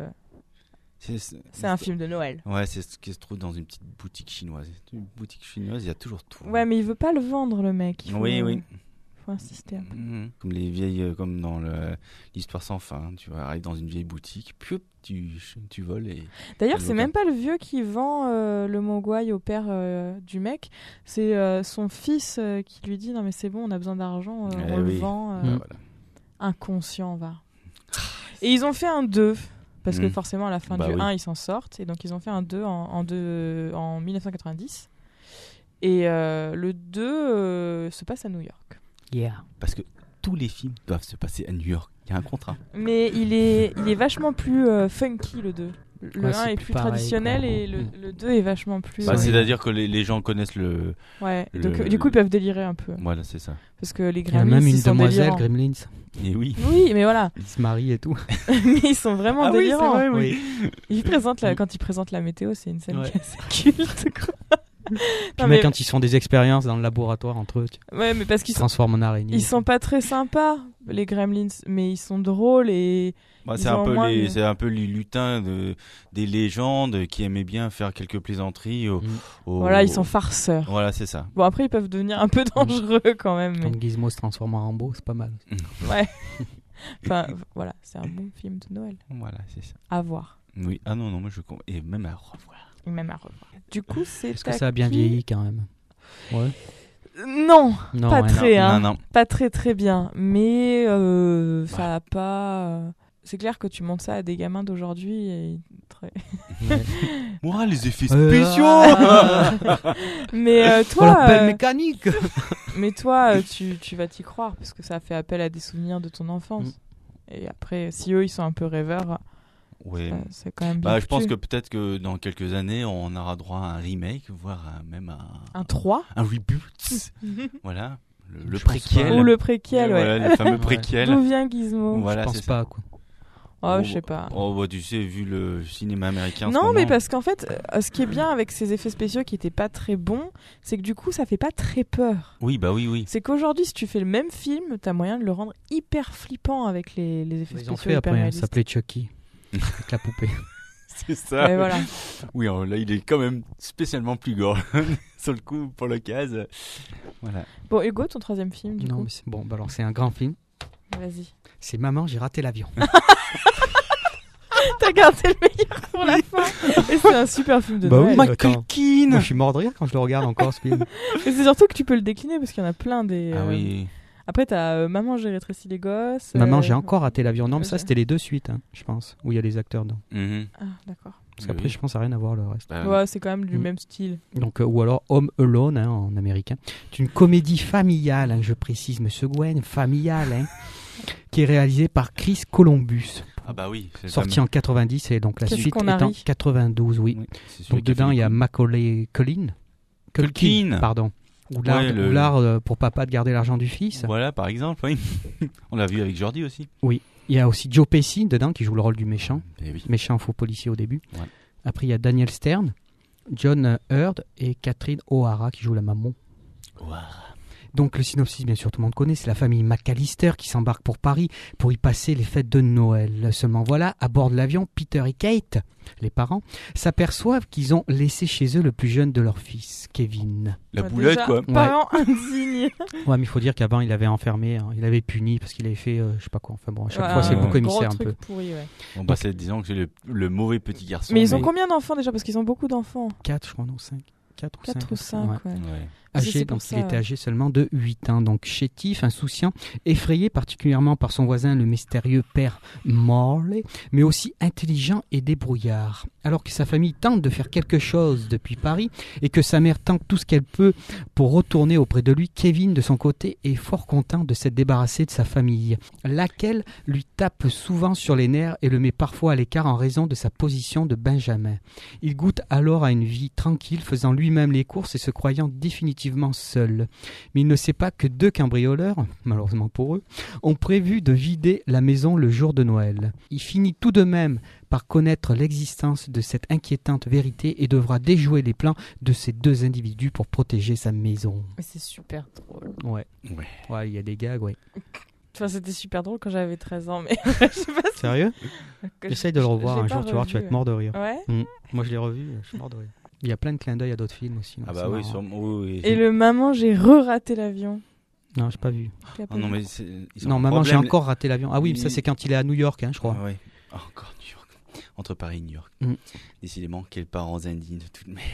c'est un film de Noël. Ouais, c'est ce qui se trouve dans une petite boutique chinoise. Une boutique chinoise, il y a toujours tout. Ouais, mais il veut pas le vendre, le mec. Oui. Faut insister un peu. Comme les vieilles, comme dans l'histoire sans fin. Tu vas arriver dans une vieille boutique, puis tu voles et. D'ailleurs, Et c'est l'autre. même pas le vieux qui vend le Mogwai au père du mec. C'est son fils qui lui dit non mais c'est bon, on a besoin d'argent, on le vend. Voilà. Inconscient, va. Et ils ont fait un 2 parce que Mm. forcément à la fin Bah du oui. 1 ils s'en sortent et donc ils ont fait un 2 en 1990 et le 2 se passe à New York. Yeah. Parce que tous les films doivent se passer à New York. Il y a un contrat. Mais il est vachement plus funky le 2. Le Ouais, 1 c'est est plus plus pareil, traditionnel quoi. et le 2 est vachement plus... Bah, c'est-à-dire que les gens connaissent le. Ouais, le- donc du coup ils peuvent délirer un peu. Voilà, c'est ça. Parce que les Il y a Gremlins, même une ils sont demoiselle délirants. Gremlins. Et oui. Oui, mais voilà. Ils se marient et tout. Mais ils sont vraiment délirants. oui. Quand ils présentent la météo, c'est une scène Ouais. qui est assez culte, quoi. Puis même quand ils font des expériences dans le laboratoire entre eux, Ouais, mais parce ils qu'ils se transforment en araignées. ils sont pas très sympas, les Gremlins, mais ils sont drôles et Bah, Ils c'est ont un peu moins les, de- c'est un peu les lutins des légendes qui aimaient bien faire quelques plaisanteries. voilà, ils sont farceurs. Voilà, c'est ça. Bon, après, ils peuvent devenir un peu dangereux quand même. Mais... Quand Gizmo se transforme en Rambo, c'est pas mal. Ouais. Enfin, voilà, c'est un bon film de Noël. Voilà, c'est ça. À voir. Oui. Ah non, moi et même à revoir. Et même à revoir. Du coup, c'est. Est-ce que ça a bien qui vieilli quand même? Ouais. Non, Non, pas ouais, très, hein. Non. Pas très très bien. Mais ça a pas. C'est clair que tu montes ça à des gamins d'aujourd'hui et très. Moi, les effets Euh, spéciaux. Mais Oh, la toi, belle mécanique. mais toi, tu vas t'y croire parce que ça fait appel à des souvenirs de ton enfance. Et après, si eux ils sont un peu rêveurs, Ouais. c'est quand même bien. Bah, je pense foutu. que peut-être que dans quelques années, on aura droit à un remake, voire même Un 3 un reboot. Voilà, le Je pense préquel. ou le préquel, ouais. Voilà, le fameux Ouais. préquel. D'où vient Gizmo? Voilà, Je pense c'est pas, ça. quoi. Oh, je sais pas. Oh, bah, tu sais, vu le cinéma américain. en ce Non, mais moment. parce qu'en fait, ce qui est bien avec ces effets spéciaux qui étaient pas très bons, c'est que du coup, ça fait pas très peur. Oui, bah oui. C'est qu'aujourd'hui, si tu fais le même film, t'as moyen de le rendre hyper flippant avec les effets Ils ont spéciaux fait hyper après, ça réalistes. s'appelait Chucky. Avec la poupée. C'est ça. Ouais, voilà. Oui, là, il est quand même spécialement plus gore. Sur le coup, pour l'occasion. Voilà. Bon, Hugo, ton troisième film, du Non, coup. mais c'est bon. Bah alors, c'est un grand film. Vas-y. C'est Maman, j'ai raté l'avion. T'as gardé le meilleur pour la fin. Et c'est un super film de Bah Noël. oui. Michael Attends. Keane. Moi, je suis mort de rire quand je le regarde encore, ce film. Et c'est surtout que tu peux le décliner parce qu'il y en a plein des. Ah oui. Après, t'as Maman, j'ai rétréci les gosses. Maman, j'ai encore raté l'avion. Non, mais ça, ok. c'était les deux suites, hein, je pense, où il y a les acteurs dedans. Mhm. Ah, d'accord. Parce qu'après, Oui. je pense, ça n'a rien à voir le reste. Bah, Ouais, c'est quand même du Mm. même style. Donc, ou alors Home Alone, hein, en américain. C'est une comédie familiale, hein, je précise, Monsieur Gwen, familiale, hein, qui est réalisée par Chris Columbus. Ah bah oui. c'est le Sorti fameux- en 90 et donc la Qu'est-ce suite qu'on est en arrive 92, oui. Oui, c'est celui Donc qui a dedans, fait il y a les Macaulay Culkin. Culkin. Pardon. Ou l'art, Ouais, ou l'art, pour papa de garder l'argent du fils. Voilà, par exemple, oui. On l'a vu avec Jordi aussi. Il y a aussi Joe Pesci dedans qui joue le rôle du méchant. Eh oui. Méchant faux policier au début. Ouais. Après, il y a Daniel Stern, John Hurd et Catherine O'Hara qui joue la maman. Donc le synopsis, bien sûr, tout le monde connaît, c'est la famille McAllister qui s'embarque pour Paris pour y passer les fêtes de Noël. Seulement voilà, à bord de l'avion, Peter et Kate, les parents, s'aperçoivent qu'ils ont laissé chez eux le plus jeune de leurs fils, Kevin. La Ouais, boulette, déjà, quoi. Parents indignes. Ouais, mais il faut dire qu'avant, il avait enfermé, hein, il avait puni parce qu'il avait fait, je sais pas quoi, enfin bon, à chaque Voilà, fois, c'est le un bouc émissaire gros un peu. truc pourri, ouais. Bon, bah, disons que c'est le mauvais petit garçon. Mais ils ont combien d'enfants déjà? Parce qu'ils ont beaucoup d'enfants. 4, je crois, non, 5. 4 ou 5. 4 ou 5, ouais. Ouais. C'est Âgé, pour donc ça, il était ouais. âgé seulement de 8 ans, donc chétif, insouciant, effrayé particulièrement par son voisin le mystérieux père Morley, mais aussi intelligent et débrouillard. Alors que sa famille tente de faire quelque chose depuis Paris et que sa mère tente tout ce qu'elle peut pour retourner auprès de lui, Kevin de son côté est fort content de s'être débarrassé de sa famille, laquelle lui tape souvent sur les nerfs et le met parfois à l'écart en raison de sa position de Benjamin. Il goûte alors à une vie tranquille, faisant lui-même les courses et se croyant définitivement seul. Mais il ne sait pas que 2 cambrioleurs, malheureusement pour eux, ont prévu de vider la maison le jour de Noël. Il finit tout de même par connaître l'existence de cette inquiétante vérité et devra déjouer les plans de ces 2 individus pour protéger sa maison. Mais c'est super drôle. Ouais, il y a des gags, ouais. Enfin, c'était super drôle quand j'avais 13 ans, mais je sais pas si... Sérieux? que Essaye de le revoir je l'ai un jour, pas tu vas voir, tu vas revu, être mort de rire. Ouais. Moi je l'ai revu, je suis mort de rire. Il y a plein de clins d'œil à d'autres films aussi. donc Ah c'est bah oui, marrant. sûrement. Oui. Et le Maman, j'ai re-raté l'avion. Non, j'ai pas vu. Tu l'as pas Oh non, vu mais ils ont Non, un maman, j'ai problème. encore raté l'avion. Ah oui, mais ça Il- c'est quand il est à New York, hein, je crois. Ah ouais. Ah, encore New York. Entre Paris et New York. Mm. Décidément, quels parents indignes tout de même.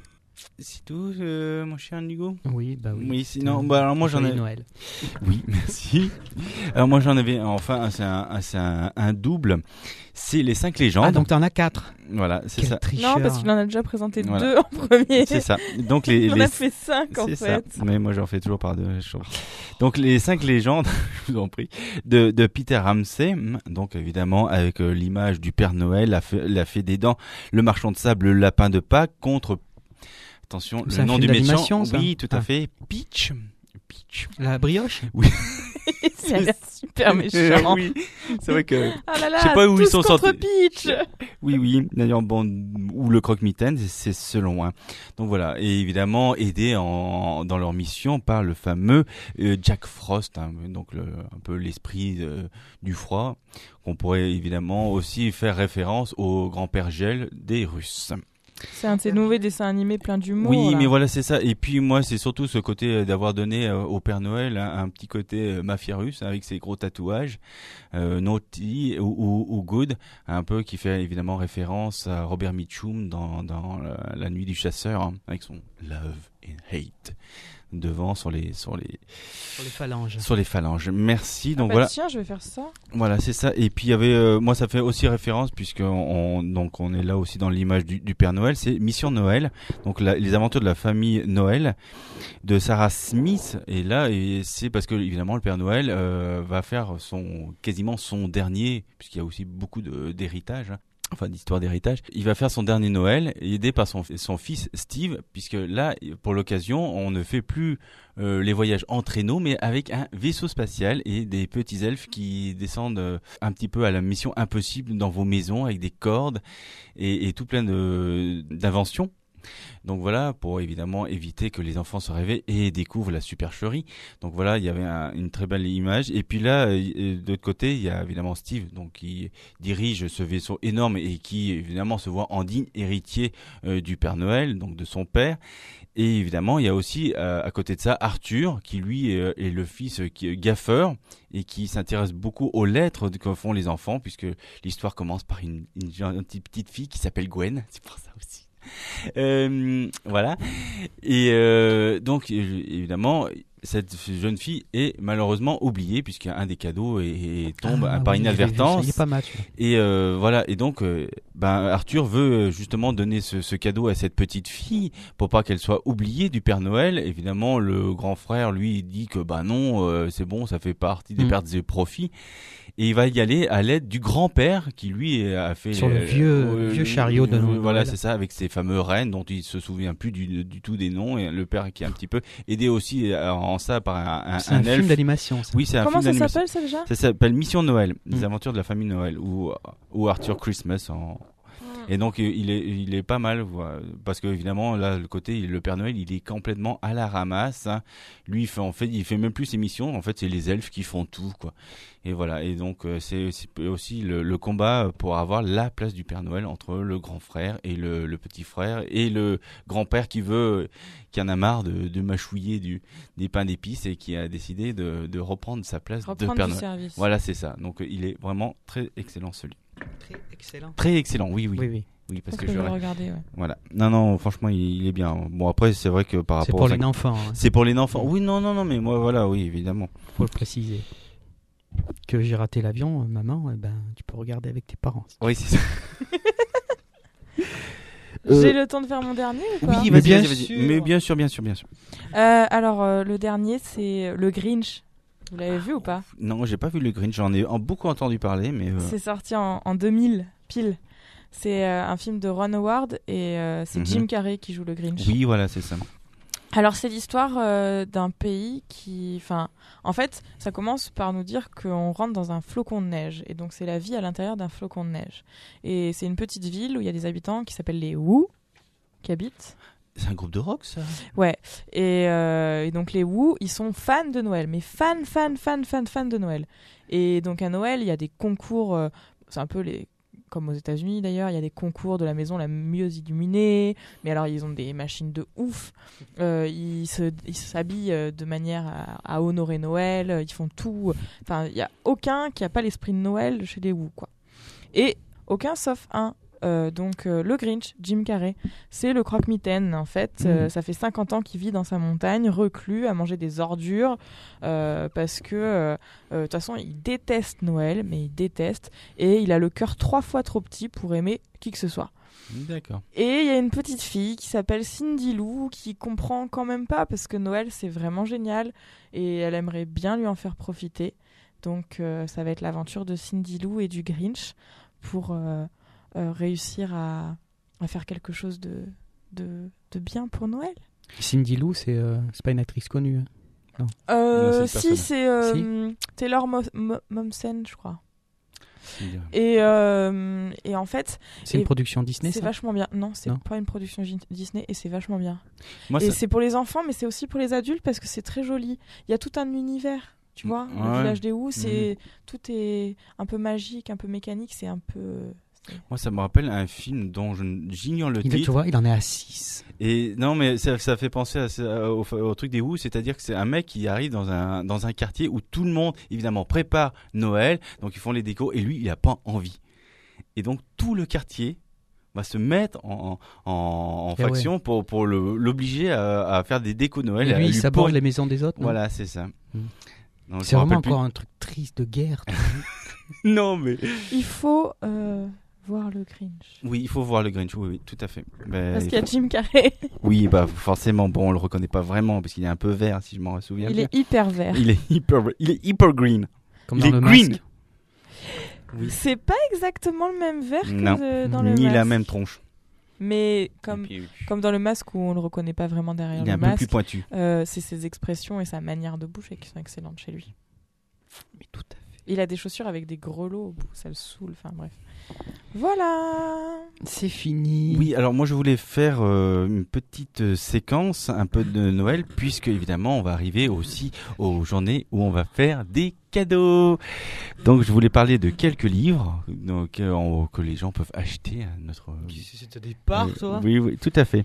C'est tout, mon cher Hugo? Oui, bah oui. Oui, sinon, bah alors moi j'en Joyeux ai. Noël. Oui, merci. Alors moi j'en avais, enfin, c'est un double. C'est les 5 légendes. Ah, donc t'en as 4. Voilà, c'est Quel ça. tricheur. Non, parce qu'il en a déjà présenté Voilà. 2 en premier. C'est ça. Donc Il en a fait 5 en c'est ça. fait. Mais moi j'en fais toujours par 2. Donc les 5 légendes, je vous en prie, de Peter Ramsey. Donc évidemment avec l'image du Père Noël, la fée des dents, le marchand de sable, le lapin de Pâques contre. Attention, C'est le un nom film du méchant. d'animation, ça Oui, tout à Ah. fait. Peach. La brioche. Ça a l'air super méchant. Oui, c'est vrai que Ah là là, je sais pas où ils tous sont contre sortis. Peach. Oui. D'ailleurs, bon, ou le croque-mitaine, c'est selon. Hein. Donc voilà, et évidemment aidés dans leur mission par le fameux Jack Frost, hein, donc un peu l'esprit du froid, qu'on pourrait évidemment aussi faire référence au grand-père Gel des Russes. C'est un de ces nouveaux dessins animés plein d'humour. Oui, là. mais voilà, c'est ça. Et puis moi, c'est surtout ce côté d'avoir donné au Père Noël un petit côté mafia russe avec ses gros tatouages, naughty ou good, un peu qui fait évidemment référence à Robert Mitchum dans la Nuit du chasseur, hein, avec son Love and Hate devant sur les phalanges. Sur les phalanges. Merci. Donc bah voilà. Tiens, je vais faire ça. Voilà, c'est ça. Et puis il y avait, moi, ça fait aussi référence puisque on est là aussi dans l'image du Père Noël. C'est Mission Noël. Donc les aventures de la famille Noël de Sarah Smith. Et là, c'est parce que évidemment le Père Noël va faire quasiment son dernier, puisqu'il y a aussi beaucoup d'héritage. Hein. Enfin, d'histoire d'héritage. Il va faire son dernier Noël, aidé par son fils Steve, puisque là, pour l'occasion, on ne fait plus les voyages en traîneau, mais avec un vaisseau spatial et des petits elfes qui descendent un petit peu à la mission impossible dans vos maisons avec des cordes et tout plein d'inventions. Donc voilà, pour évidemment éviter que les enfants se réveillent et découvrent la supercherie. Donc voilà, il y avait une très belle image. Et puis là, de l'autre côté, il y a évidemment Steve, donc qui dirige ce vaisseau énorme et qui évidemment se voit en digne héritier du Père Noël, donc de son père. Et évidemment, il y a aussi à côté de ça Arthur, qui lui est le fils gaffeur et qui s'intéresse beaucoup aux lettres que font les enfants, puisque l'histoire commence par une petite fille qui s'appelle Gwen. C'est pour ça aussi. Voilà. Et donc évidemment cette jeune fille est malheureusement oubliée puisqu'un des cadeaux tombe par inadvertance. Il est pas mal. Et voilà. Et donc Arthur veut justement donner ce cadeau à cette petite fille pour pas qu'elle soit oubliée du Père Noël. Évidemment, le grand frère lui dit que non, c'est bon, ça fait partie des pertes et profits. Et il va y aller à l'aide du grand-père qui lui a fait sur le vieux chariot de Noël. Voilà, c'est ça, avec ces fameux rennes dont il se souvient plus du tout des noms, et le père qui est un petit peu aidé aussi en ça par un elfe. Film d'animation. Ça. Oui, c'est un Comment film d'animation. Comment ça s'appelle ça déjà? Ça s'appelle Mission Noël, les aventures de la famille Noël ou Arthur Christmas Et donc il est pas mal, voilà, parce que évidemment là le Père Noël il est complètement à la ramasse. Hein. Lui il fait même plus ses missions. En fait c'est les elfes qui font tout quoi. Et voilà. Et donc c'est aussi le combat pour avoir la place du Père Noël entre le grand frère et le petit frère et le grand-père qui en a marre de mâchouiller des pains d'épices et qui a décidé de reprendre sa place de Père Noël. Service. Voilà, c'est ça. Donc il est vraiment très excellent celui. Très excellent. Très excellent, oui. Oui, parce que je vais regarder. Ouais. Voilà. Non, franchement, il est bien. Bon, après, c'est vrai que par c'est rapport pour les enfants. Hein. C'est pour les enfants. Oui, non, mais moi, voilà, oui, évidemment. Faut le préciser. Que j'ai raté l'avion, maman, tu peux regarder avec tes parents. Oui, c'est ça. J'ai le temps de faire mon dernier ou pas? Oui, vas-y. Mais bien sûr. Alors, le dernier, c'est le Grinch. Vous l'avez vu ou pas? Non, j'ai pas vu le Grinch. J'en ai beaucoup entendu parler, mais. C'est sorti en 2000, pile. C'est un film de Ron Howard et c'est Jim Carrey qui joue le Grinch. Oui, voilà, c'est ça. Alors, c'est l'histoire d'un pays qui... en fait, ça commence par nous dire qu'on rentre dans un flocon de neige. Et donc, c'est la vie à l'intérieur d'un flocon de neige. Et c'est une petite ville où il y a des habitants qui s'appellent les Who, qui habitent. C'est un groupe de rock, ça? Ouais. Et donc, les Who, ils sont fans de Noël. Mais fans de Noël. Et donc, à Noël, il y a des concours... c'est un peu comme aux États-Unis d'ailleurs, il y a des concours de la maison la mieux illuminée, mais alors ils ont des machines de ouf, ils s'habillent de manière à honorer Noël, ils font tout, enfin il n'y a aucun qui n'a pas l'esprit de Noël chez les Who, quoi. Et aucun sauf un, donc le Grinch, Jim Carrey, c'est le croque-mitaine en fait. Ça fait 50 ans qu'il vit dans sa montagne, reclus, à manger des ordures, parce que de toute façon il déteste Noël, mais il déteste, et il a le cœur 3 fois trop petit pour aimer qui que ce soit. D'accord. Et il y a une petite fille qui s'appelle Cindy Lou qui comprend quand même pas, parce que Noël c'est vraiment génial et elle aimerait bien lui en faire profiter. Donc ça va être l'aventure de Cindy Lou et du Grinch pour réussir à faire quelque chose de bien pour Noël. Cindy Lou, c'est pas une actrice connue. Hein. Non, c'est une Si, personne. c'est Taylor Momsen, je crois. Et en fait, C'est une production Disney, c'est ça vachement bien. Non, c'est Non. pas une production Disney et c'est vachement bien. Moi, Et ça- c'est pour les enfants, mais c'est aussi pour les adultes parce que c'est très joli. Il y a tout un univers, tu vois. Le Ouais. village des Ous, tout est un peu magique, un peu mécanique. C'est un peu. Moi, ça me rappelle un film dont j'ignore le Tu titre. vois, il en est à 6. Et non, mais ça fait penser au truc des Who, c'est-à-dire que c'est un mec qui arrive dans un quartier où tout le monde, évidemment, prépare Noël, donc ils font les décos, et lui, il a pas envie. Et donc, tout le quartier va se mettre en Eh faction pour l'obliger à faire des décos Noël. Et à lui, il lui saborde pourrir- les maisons des autres. non Voilà, c'est ça. Mm. Donc, je C'est me vraiment rappelle plus. encore un truc triste de guerre. Non, mais... Il faut voir le Grinch. Oui, il faut voir le Grinch, oui, tout à fait. Ben, Parce qu'il y a Jim Carrey. Oui, bah forcément, bon, on le reconnaît pas vraiment, parce qu'il est un peu vert, si je m'en souviens Il bien. est hyper vert. Il est hyper green. Comme Il dans est le green. Masque. C'est pas exactement le même vert Non, que dans le ni masque. la même tronche. Mais Et puis, comme dans le masque où on le reconnaît pas vraiment derrière il est le un peu masque, plus pointu. c'est ses expressions et sa manière de bouger qui sont excellentes chez lui. Mais tout à fait. Il a des chaussures avec des grelots au bout, ça le saoule. Enfin bref. Voilà. C'est fini. Oui, alors moi je voulais faire une petite séquence un peu de Noël, puisque évidemment on va arriver aussi aux journées où on va faire des cadeaux. Donc je voulais parler de quelques livres donc, que les gens peuvent acheter à notre... C'était des parts, toi Oui, oui, tout à fait.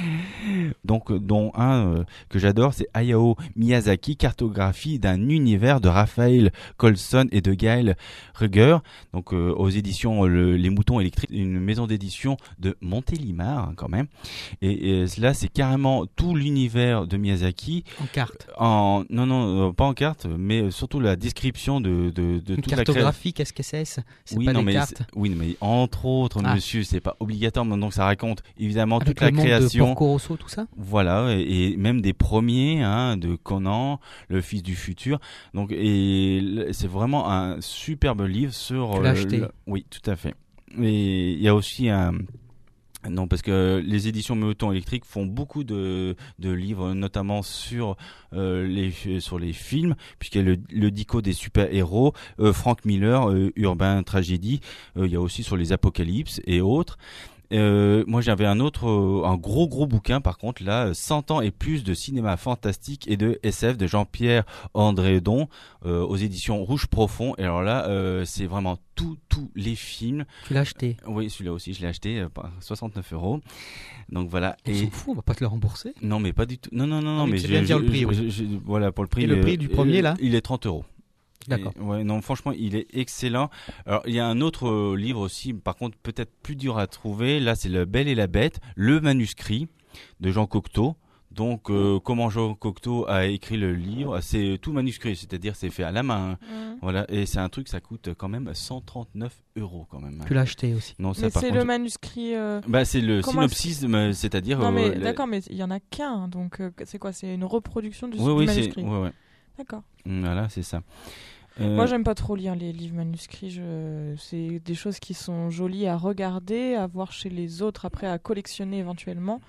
Donc, dont un que j'adore, c'est Hayao Miyazaki, cartographie d'un univers de Raphaël Colson et de Gaël Ruger. Donc, aux éditions Les Moutons Électriques, une maison d'édition de Montélimar, quand même. Et là, c'est carrément tout l'univers de Miyazaki. En carte. Non, pas en carte, mais surtout la description de Une toute la création. cartographie, qu'est-ce que c'est Oui, pas non, des mais cartes. oui, mais entre autres, Ah. monsieur, c'est pas obligatoire, mais donc ça raconte évidemment Avec toute la le monde création. de Porco Rosso, tout ça Voilà, et même des premiers, de Conan, le fils du futur. Donc, et c'est vraiment un superbe livre sur. Tu l'as acheté? Oui, tout à fait. Et il y a aussi un. Non, parce que les éditions Moutons Électriques font beaucoup de livres, notamment sur les films, puisqu'il y a le Dico des super-héros, Frank Miller, Urbain Tragédie, il y a aussi sur les apocalypses et autres. Moi j'avais un gros bouquin par contre là, 100 ans et plus de cinéma fantastique et de SF de Jean-Pierre Andrédon aux éditions Rouge Profond. Et alors là c'est vraiment tous les films. Tu l'as acheté? Oui, celui-là aussi je l'ai acheté 69 €. Donc voilà. On s'en fout, on va pas te le rembourser. Non mais pas du tout. Non oui, mais c'est bien dire le prix, voilà pour le prix. Et le prix du premier, là il est 30 €. D'accord. Ouais, non, franchement, il est excellent. Alors, il y a un autre livre aussi, par contre, peut-être plus dur à trouver. Là, c'est Le Bel et la Bête, le manuscrit de Jean Cocteau. Donc, comment Jean Cocteau a écrit le livre, c'est tout manuscrit, c'est-à-dire c'est fait à la main. Voilà, et c'est un truc, ça coûte quand même 139 € quand même. Tu l'as acheté aussi. Non, ça Mais par c'est contre. le manuscrit. Bah, c'est le comment synopsis, c'est-à-dire. Non mais d'accord, mais il y en a qu'un, donc c'est quoi? C'est une reproduction du manuscrit. Ouais. D'accord. Voilà, c'est ça. Moi, j'aime pas trop lire les livres manuscrits. C'est des choses qui sont jolies à regarder, à voir chez les autres, après à collectionner éventuellement,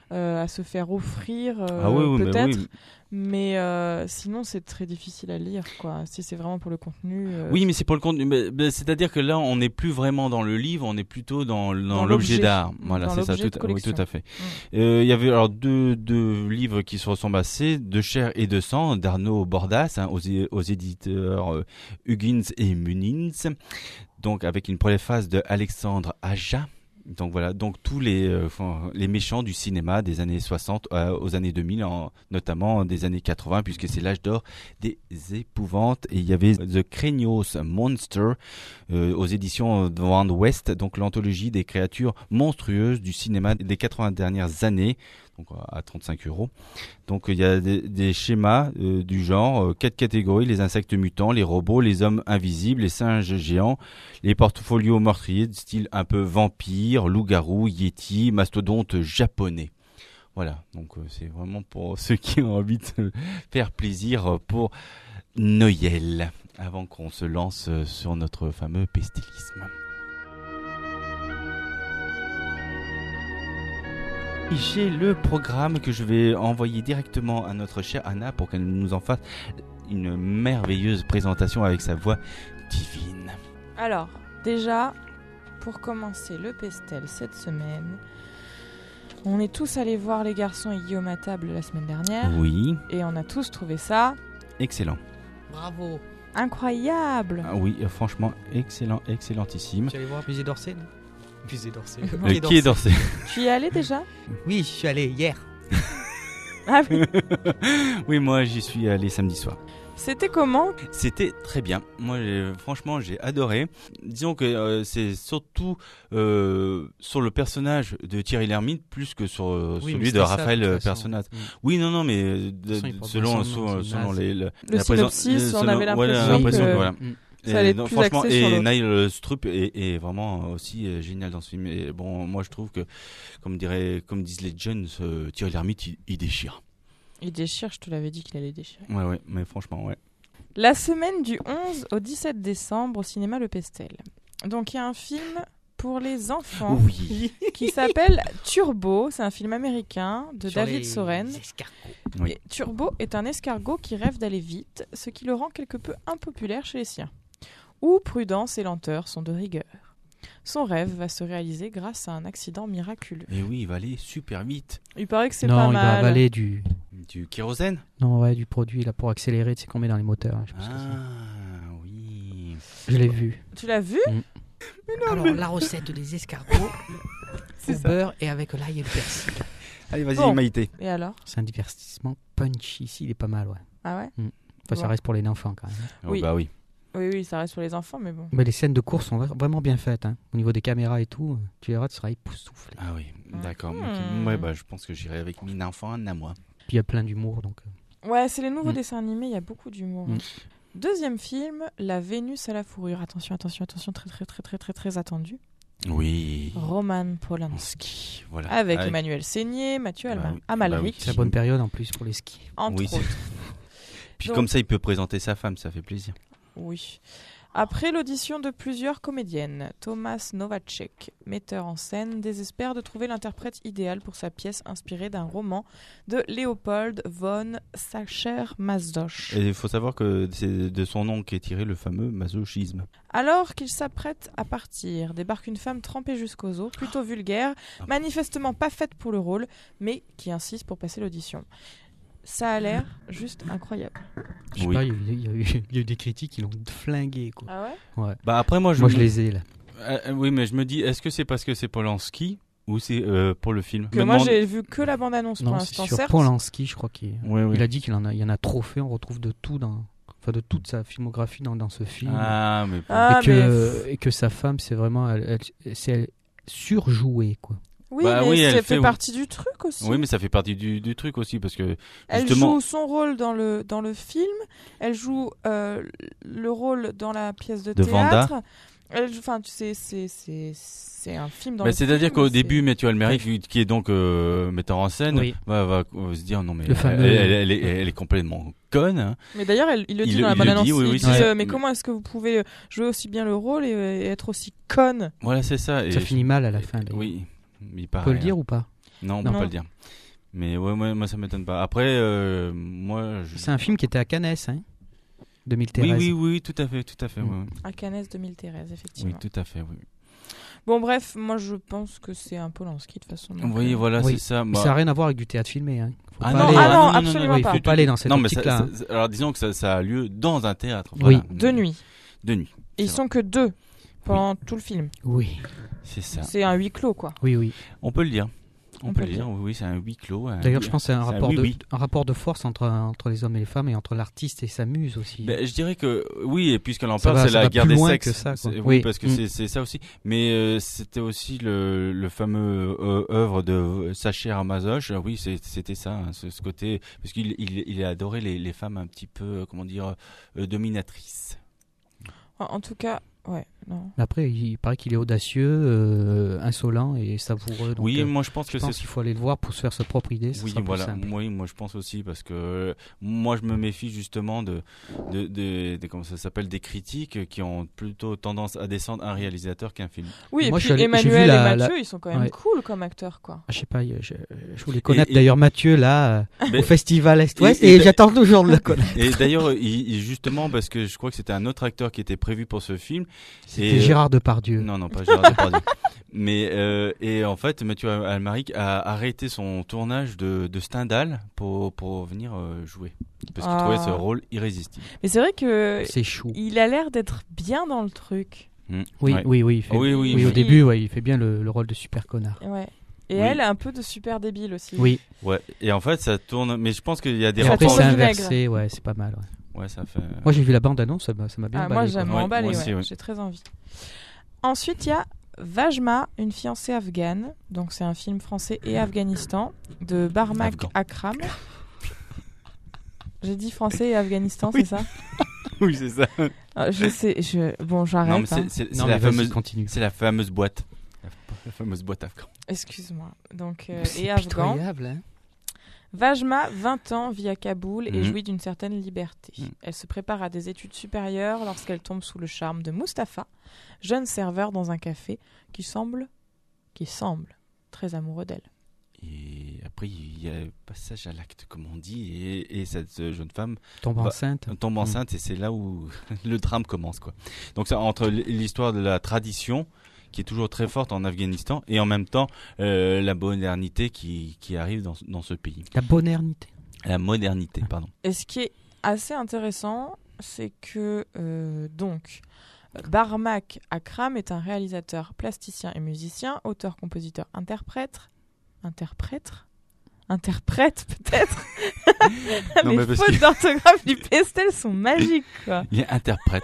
à se faire offrir peut-être. Oui. Mais sinon, c'est très difficile à lire, quoi. Si c'est vraiment pour le contenu. Oui, mais c'est pour le contenu. C'est-à-dire que là, on n'est plus vraiment dans le livre, on est plutôt dans l'objet d'art. Voilà, c'est ça. Oui, tout à fait. Il y avait alors deux livres qui se ressemblent assez, De chair et de sang, d'Arnaud Bordas, aux éditeurs Huggins et Munins. Donc avec une préface de Alexandre Aja. Donc voilà, donc tous les méchants du cinéma des années 60 aux années 2000, notamment des années 80, puisque c'est l'âge d'or des épouvantes. Et il y avait The Kranios Monster aux éditions Van West, donc l'anthologie des créatures monstrueuses du cinéma des 80 dernières années, donc à 35 €. Donc il y a des schémas du genre, 4 catégories: les insectes mutants, les robots, les hommes invisibles, les singes géants, les portfolios meurtriers de style un peu vampire, loup-garou, yéti, mastodonte japonais. Voilà, donc c'est vraiment pour ceux qui ont envie de se faire plaisir pour Noël, avant qu'on se lance sur notre fameux pestilisme. J'ai le programme que je vais envoyer directement à notre chère Anna pour qu'elle nous en fasse une merveilleuse présentation avec sa voix divine. Alors, déjà, pour commencer le Pestel cette semaine, on est tous allés voir Les Garçons et Guillaume à table la semaine dernière. Oui, Et on a tous trouvé ça excellent. Bravo. incroyable. Ah oui, franchement, excellent, excellentissime. Tu es allé voir Musée d'Orsay, non Musée d'Orsay. Le Quai d'Orsay. Tu y es allé déjà? Oui, je suis allé hier. Ah oui. Oui, moi j'y suis allé samedi soir. C'était comment? C'était très bien. Moi, franchement, j'ai adoré. Disons que c'est surtout sur le personnage de Thierry Lhermitte plus que sur celui de Raphaël Personnaz. Oui, non, mais selon Le synopsis, on avait l'impression que voilà. ça allait être plus franchement, axé sur et l'autre. Niall Strupp est vraiment aussi génial dans ce film. Et bon, moi je trouve que, comme disent les jeunes, Thierry Lhermitte, il déchire. Il déchire, je te l'avais dit qu'il allait déchirer. Ouais, mais franchement, ouais. La semaine du 11 au 17 décembre au cinéma Le Pestel. Donc il y a un film pour les enfants Oui. qui s'appelle Turbo. C'est un film américain de David Soren. Oui. Et Turbo est un escargot qui rêve d'aller vite, ce qui le rend quelque peu impopulaire chez les siens. Où prudence et lenteur sont de rigueur. Son rêve va se réaliser grâce à un accident miraculeux. Et oui, il va aller super vite. Il paraît que c'est Non, pas il va mal. avaler du Kérosène. non ouais du produit là pour accélérer, c'est qu'on met dans les moteurs. Je, pense que Oui. je l'ai vu. Tu l'as vu? Alors la recette des escargots au beurre et avec l'ail et le persil. Allez, vas-y, Bon. Maïté. Et alors? C'est un divertissement punchy ici, il est pas mal, ouais. Ah ouais? Enfin, ça Bon. reste pour les enfants quand même. Oui. Bah oui. Oui, ça reste sur les enfants, mais bon. Mais les scènes de course sont vraiment bien faites, hein. Au niveau des caméras et tout, tu verras, tu seras époustouflé. Ah oui, d'accord. Hmm. Ok. Ouais, bah je pense que j'irai avec mes enfants à moi. Puis il y a plein d'humour, donc. Ouais, c'est les nouveaux Mm. dessins animés, il y a beaucoup d'humour. Mm. Deuxième film, La Vénus à la fourrure. Attention, très attendu. Oui. Roman Polanski. Ski, voilà. Avec Allez. Emmanuel Seigné, Mathieu Bah oui. Amalric, Bah oui. C'est la bonne période en plus pour les skis. entre Oui, c'est- autres. Puis Donc- comme ça, il peut présenter sa femme, ça fait plaisir. Oui. Après l'audition de plusieurs comédiennes, Thomas Novacek, metteur en scène, désespère de trouver l'interprète idéal pour sa pièce inspirée d'un roman de Leopold von Sacher-Masoch. Et il faut savoir que c'est de son nom qu'est tiré le fameux masochisme. Alors qu'il s'apprête à partir, débarque une femme trempée jusqu'aux os, plutôt vulgaire, manifestement pas faite pour le rôle, mais qui insiste pour passer l'audition. Ça a l'air juste incroyable. Je sais Oui. pas, il y a eu des critiques qui l'ont flingué, quoi. Ah ouais? Ouais. Bah après, moi, Moi, je les ai, là. Oui, mais je me dis, est-ce que c'est parce que c'est Polanski ou c'est pour le film? Que moi j'ai vu que la bande-annonce pour Non, c'est l'instant, sur certes. Polanski, je crois qu'il Oui, oui. il a dit qu'il y en a trop fait, on retrouve de tout de toute sa filmographie dans ce film. Ah, mais Ah, et que sa femme, c'est vraiment c'est surjoué, quoi. Oui, Bah mais oui, elle ça fait- fait partie du truc aussi. oui, mais ça fait partie du truc aussi parce que Elle justement. joue son rôle dans le film, elle joue le rôle dans la pièce de Vanda. théâtre. Enfin, tu sais, c'est un film dans Bah, le c'est-à-dire film, qu'au c'est- début, Mathieu Almeric, qui est donc metteur en scène, Oui. va se dire non mais Le fameux- elle est complètement conne. Hein. Mais d'ailleurs, il le dit Il dans la le bande-annonce. dit, oui, Il oui, dit, c'est- mais comment est-ce que vous pouvez jouer aussi bien le rôle et être aussi conne? Voilà, c'est ça. Et Ça finit mal à la fin. d'ailleurs. Oui, il On paraît. peut le dire ou pas? Non, on Non. peut pas le dire. Mais ouais, moi ça m'étonne pas. Après, moi. C'est un film qui était à Cannes, hein 2013. Oui, tout à fait, Mm. ouais. À Cannes 2013, effectivement. Oui, tout à fait, oui. Bon, bref, moi je pense que c'est un Polanski de toute façon. donc, Oui, voilà, Oui. c'est ça. Mais Bah- ça n'a rien à voir avec du théâtre filmé. Hein. Faut Ah pas non, aller- ah non, absolument oui, pas. faut pas aller dans cette Non, mais ça, optique-là. hein. alors disons que ça a lieu dans un théâtre. Oui. Voilà. De nuit. De nuit. Et ils C'est sont que deux pendant tout le film. Oui, C'est ça. C'est un huis clos, quoi. oui. On peut le dire. On peut le dire. Oui, c'est un huis clos. D'ailleurs, je pense que c'est un oui. rapport de force entre les hommes et les femmes et entre l'artiste et sa muse aussi. Ben, je dirais que oui, et puisqu'elle en Ça parle, va- c'est ça la va guerre plus des loin sexes. que ça, quoi. Oui, Oui. parce que c'est ça aussi. Mais c'était aussi le fameux œuvre de Sacher Masoch. Oui, c'était ça, hein, ce côté, parce qu'il a adoré les femmes un petit peu, comment dire, dominatrices. En tout cas, Ouais, non. Mais après, il paraît qu'il est audacieux, insolent et savoureux. Donc, Oui, moi je pense je que pense c'est... qu'il faut aller le voir pour se faire sa propre idée. Ça Oui, sera plus voilà. simple. Oui, moi je pense aussi parce que moi je me méfie justement de comment ça s'appelle, des critiques qui ont plutôt tendance à descendre un réalisateur qu'un film. Oui, Moi, et je puis suis allé- j'ai Emmanuel vu et la- Mathieu, ils sont quand même Ouais. cool comme acteurs, quoi. Ah, je sais pas, je voulais connaître Et- d'ailleurs Mathieu là Mais- au festival Est-Ouest et- et j'attends toujours de le connaître. Et d'ailleurs, justement parce que je crois que c'était un autre acteur qui était prévu pour ce film. C'était Gérard Depardieu. Non, pas Gérard Depardieu. Mais et en fait, Mathieu Amalric a arrêté son tournage de Stendhal pour venir jouer parce qu'il trouvait ce rôle irrésistible. Mais c'est vrai que C'est chou. il a l'air d'être bien dans le truc. Oui, Ouais. oui, oui. Il fait, Oui, au oui. début, ouais, il fait bien le rôle de super connard. Ouais. Et Oui. elle a un peu de super débile aussi. Oui. Ouais. Et en fait, ça tourne. Mais je pense qu'il y a des Et Ça après, tourne c'est au vinaigre. inversé. Ouais, c'est pas mal. Ouais. Ouais, ça fait. Moi, j'ai vu la bande-annonce, ça m'a bien Ah, emballé, moi, quoi. j'aime Ouais, m'emballer, moi aussi, ouais. ouais. J'ai très envie. Ensuite, il y a Vajma, une fiancée afghane. Donc, c'est un film français et Afghanistan de Barmak Afghan. Akram. J'ai dit français et Afghanistan, c'est ça? Oui, c'est ça. Ah, je sais, bon, j'arrête. Non, mais hein. c'est Non, la mais vas-y, fameuse. continue. C'est la fameuse boîte. La fameuse boîte afghane. Excuse-moi. Donc, C'est et afghan. pitoyable, hein. Vajma, 20 ans, vit à Kaboul et Mhm. jouit d'une certaine liberté. Mhm. Elle se prépare à des études supérieures lorsqu'elle tombe sous le charme de Mustapha, jeune serveur dans un café qui semble très amoureux d'elle. Et après, il y a le passage à l'acte, comme on dit, et cette jeune femme Tombe Bah, enceinte. tombe enceinte et c'est là où le drame commence, quoi. Donc ça, entre l'histoire de la tradition qui est toujours très forte en Afghanistan et en même temps la modernité qui arrive dans ce pays. La modernité. La modernité, pardon. Et ce qui est assez intéressant, c'est que Barmak Akram est un réalisateur, plasticien et musicien, auteur, compositeur, interprète peut-être. Non, Les mais parce fautes que- d'orthographe du Pestel sont magiques, quoi. Il est interprète.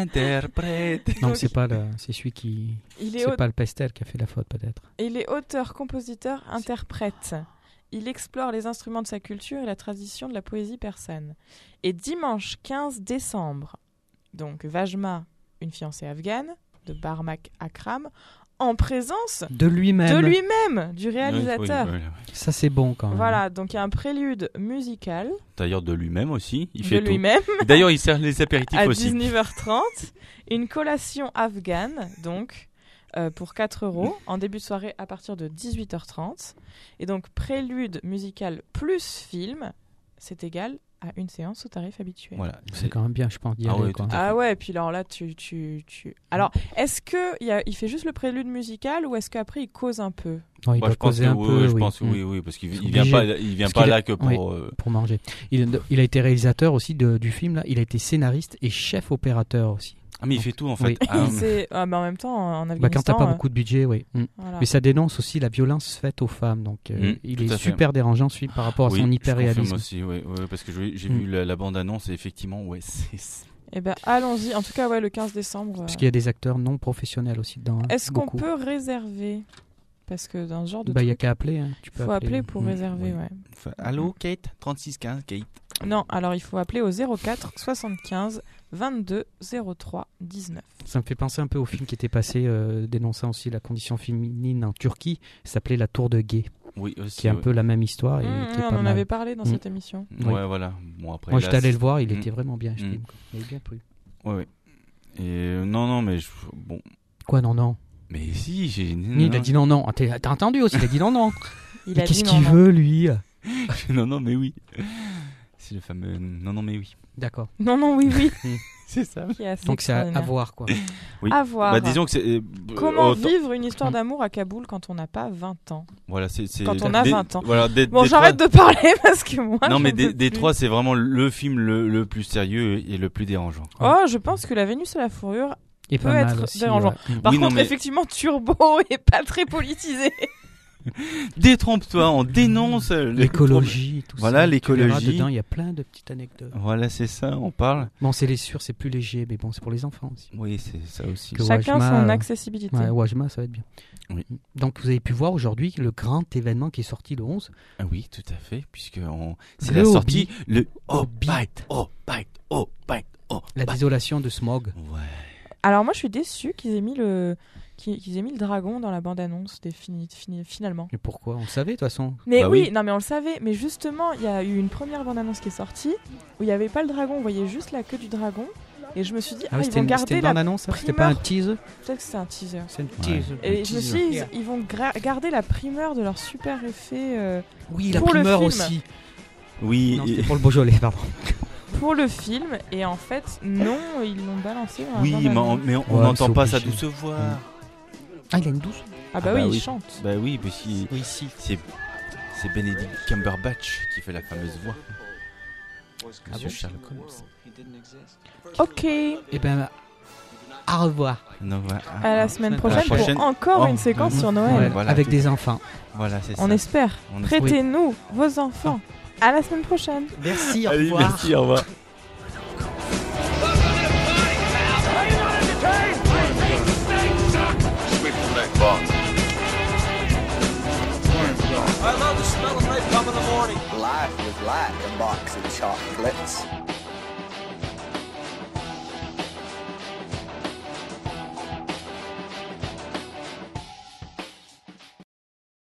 Non, Donc, c'est pas c'est celui qui. Il est, C'est pas le Pestel qui a fait la faute, peut-être. il est auteur, compositeur, interprète. Il explore les instruments de sa culture et la tradition de la poésie persane. Et dimanche 15 décembre, donc Vajma, une fiancée afghane, de Barmak Akram, en présence De lui-même. du réalisateur. Oui. Ça, c'est bon quand même. Voilà, donc il y a un prélude musical D'ailleurs, de lui-même aussi. Il de fait tout. lui-même Et d'ailleurs, il sert les apéritifs à aussi. 19h30, une collation afghane, donc pour 4 € en début de soirée à partir de 18h30. Et donc prélude musical plus film, c'est égal à une séance au tarif habituel. Voilà. C'est quand même bien, je pense, d'y Ah aller, ouais, quoi. tout à Ah ouais, puis alors là, tu... Alors, est-ce qu'il fait juste le prélude musical ou est-ce qu'après il cause un peu? Ouais, il Moi, doit je pense causer que un peu, je oui. pense Mm. oui, parce qu'il C'est vient obligé. pas, il vient Parce pas qu'il là a- que pour. Pour manger. Il a été réalisateur aussi du film, là. Il a été scénariste et chef opérateur aussi. Ah, mais il fait tout en fait. Oui. Ah, Mais en même temps, en Afghanistan... Bah, quand t'as pas beaucoup de budget, oui. Mm. voilà. Mais ça dénonce aussi la violence faite aux femmes. Donc, il tout est à fait. super dérangeant, celui, par rapport à oui, son je confirme hyper-réalisme. aussi, ouais, parce que j'ai Mm. vu la bande-annonce et effectivement, ouais, c'est. Eh ben, allons-y. En tout cas, ouais, le 15 décembre... Parce qu'il y a des acteurs non professionnels aussi dedans. hein. Est-ce qu'on Beaucoup. peut réserver? Parce que dans ce genre de Bah, il y a truc, qu'à appeler. Hein. Tu il peux faut appeler pour Mm. réserver, oui. ouais. Enfin, allô, Kate 3615, Kate. Non, alors il faut appeler au 04 75 22 03 19. Ça me fait penser un peu au film qui était passé dénonçant aussi la condition féminine en Turquie. Ça s'appelait La Tour de Guet, Oui, aussi. qui est un peu la même histoire et qui est on pas en mal. avait parlé dans cette émission. Ouais, voilà. Bon, après. Moi, là, j'étais allé c'est- le voir, il Mm. était vraiment bien, ce Mm. film. quoi. Il est bien plu. Ouais. Et non, mais bon. Quoi, non. Mais si, j'ai. Il a dit non. Ah, t'as entendu aussi, il a dit non. Il Mais a qu'est-ce dit qu'il non, veut, lui? non, mais oui. C'est le fameux. Non, mais oui. D'accord. Non, oui. C'est ça. Qui est assez Donc, c'est à extraordinaire. voir, quoi. Oui. À voir. Bah, disons que c'est. Comment autant- vivre une histoire d'amour à Kaboul quand on n'a pas 20 ans? Voilà, c'est. Quand on a 20 ans. Voilà, Bon, j'arrête de parler parce que moi. Non, mais j'en peux des plus. trois, c'est vraiment le film le plus sérieux et le plus dérangeant. Oh, je pense que La Vénus et la fourrure Et peut pas mal être aussi, dérangeant. ouais. Mm. Par Oui, non, contre, mais- effectivement, turbo et pas très politisé. Détrompe-toi, on dénonce L'écologie, tout Voilà, ça. Tu l'écologie. verras, dedans, il y a plein de petites anecdotes. Voilà, c'est ça, on parle. Bon, c'est c'est plus léger, mais bon, c'est pour les enfants aussi. Oui, c'est ça aussi. Que Chacun Wajma, son accessibilité. Ouais, Wajma, ça va être bien. Oui. Donc, vous avez pu voir aujourd'hui le grand événement qui est sorti le 11. Ah oui, tout à fait, puisque c'est Le la Hobbit. sortie, le Hobbit. Hobbit. La désolation de Smog. Ouais. Alors moi je suis déçue qu'ils aient mis le dragon dans la bande-annonce finalement. Mais pourquoi? On le savait de toute façon. Mais Bah oui, oui. non mais on le savait. Mais justement, il y a eu une première bande-annonce qui est sortie où il n'y avait pas le dragon, on voyait juste la queue du dragon. Et je me suis dit, Ah oui, ils c'était vont une garder la bande-annonce, ça? C'était pas un primeur. teaser? Peut-être que c'était un teaser. C'est une Ouais. teaser. Et un je me teaser. suis dit, ils vont garder la primeur de leur super effet Oui, la pour le primeur film. aussi. Oui, Non, c'était pour le Beaujolais, pardon. pour le film. Et en fait, non, ils l'ont balancé dans la oui, bande-annonce. mais on Ouais, n'entend c'est pas sa obligé. douce voix. Ah, il a une douce. Ah bah Ah oui, bah il oui. chante. Bah oui, mais si, Oui, si. c'est Benedict Cumberbatch qui fait la fameuse voix. Monsieur bon Sherlock Holmes. Ok, Eh ben, au revoir. Non, voilà. à la semaine La prochaine prochaine. pour encore Oh, une séquence mhm. sur Noël. Ouais, voilà, avec tout. des enfants. Voilà, c'est ça. On espère. On espère. Prêtez-nous vos enfants. À la semaine prochaine. Merci, au Allez, revoir. merci, au revoir. I love the smell of napalm in the morning. Life was like a box of chocolates.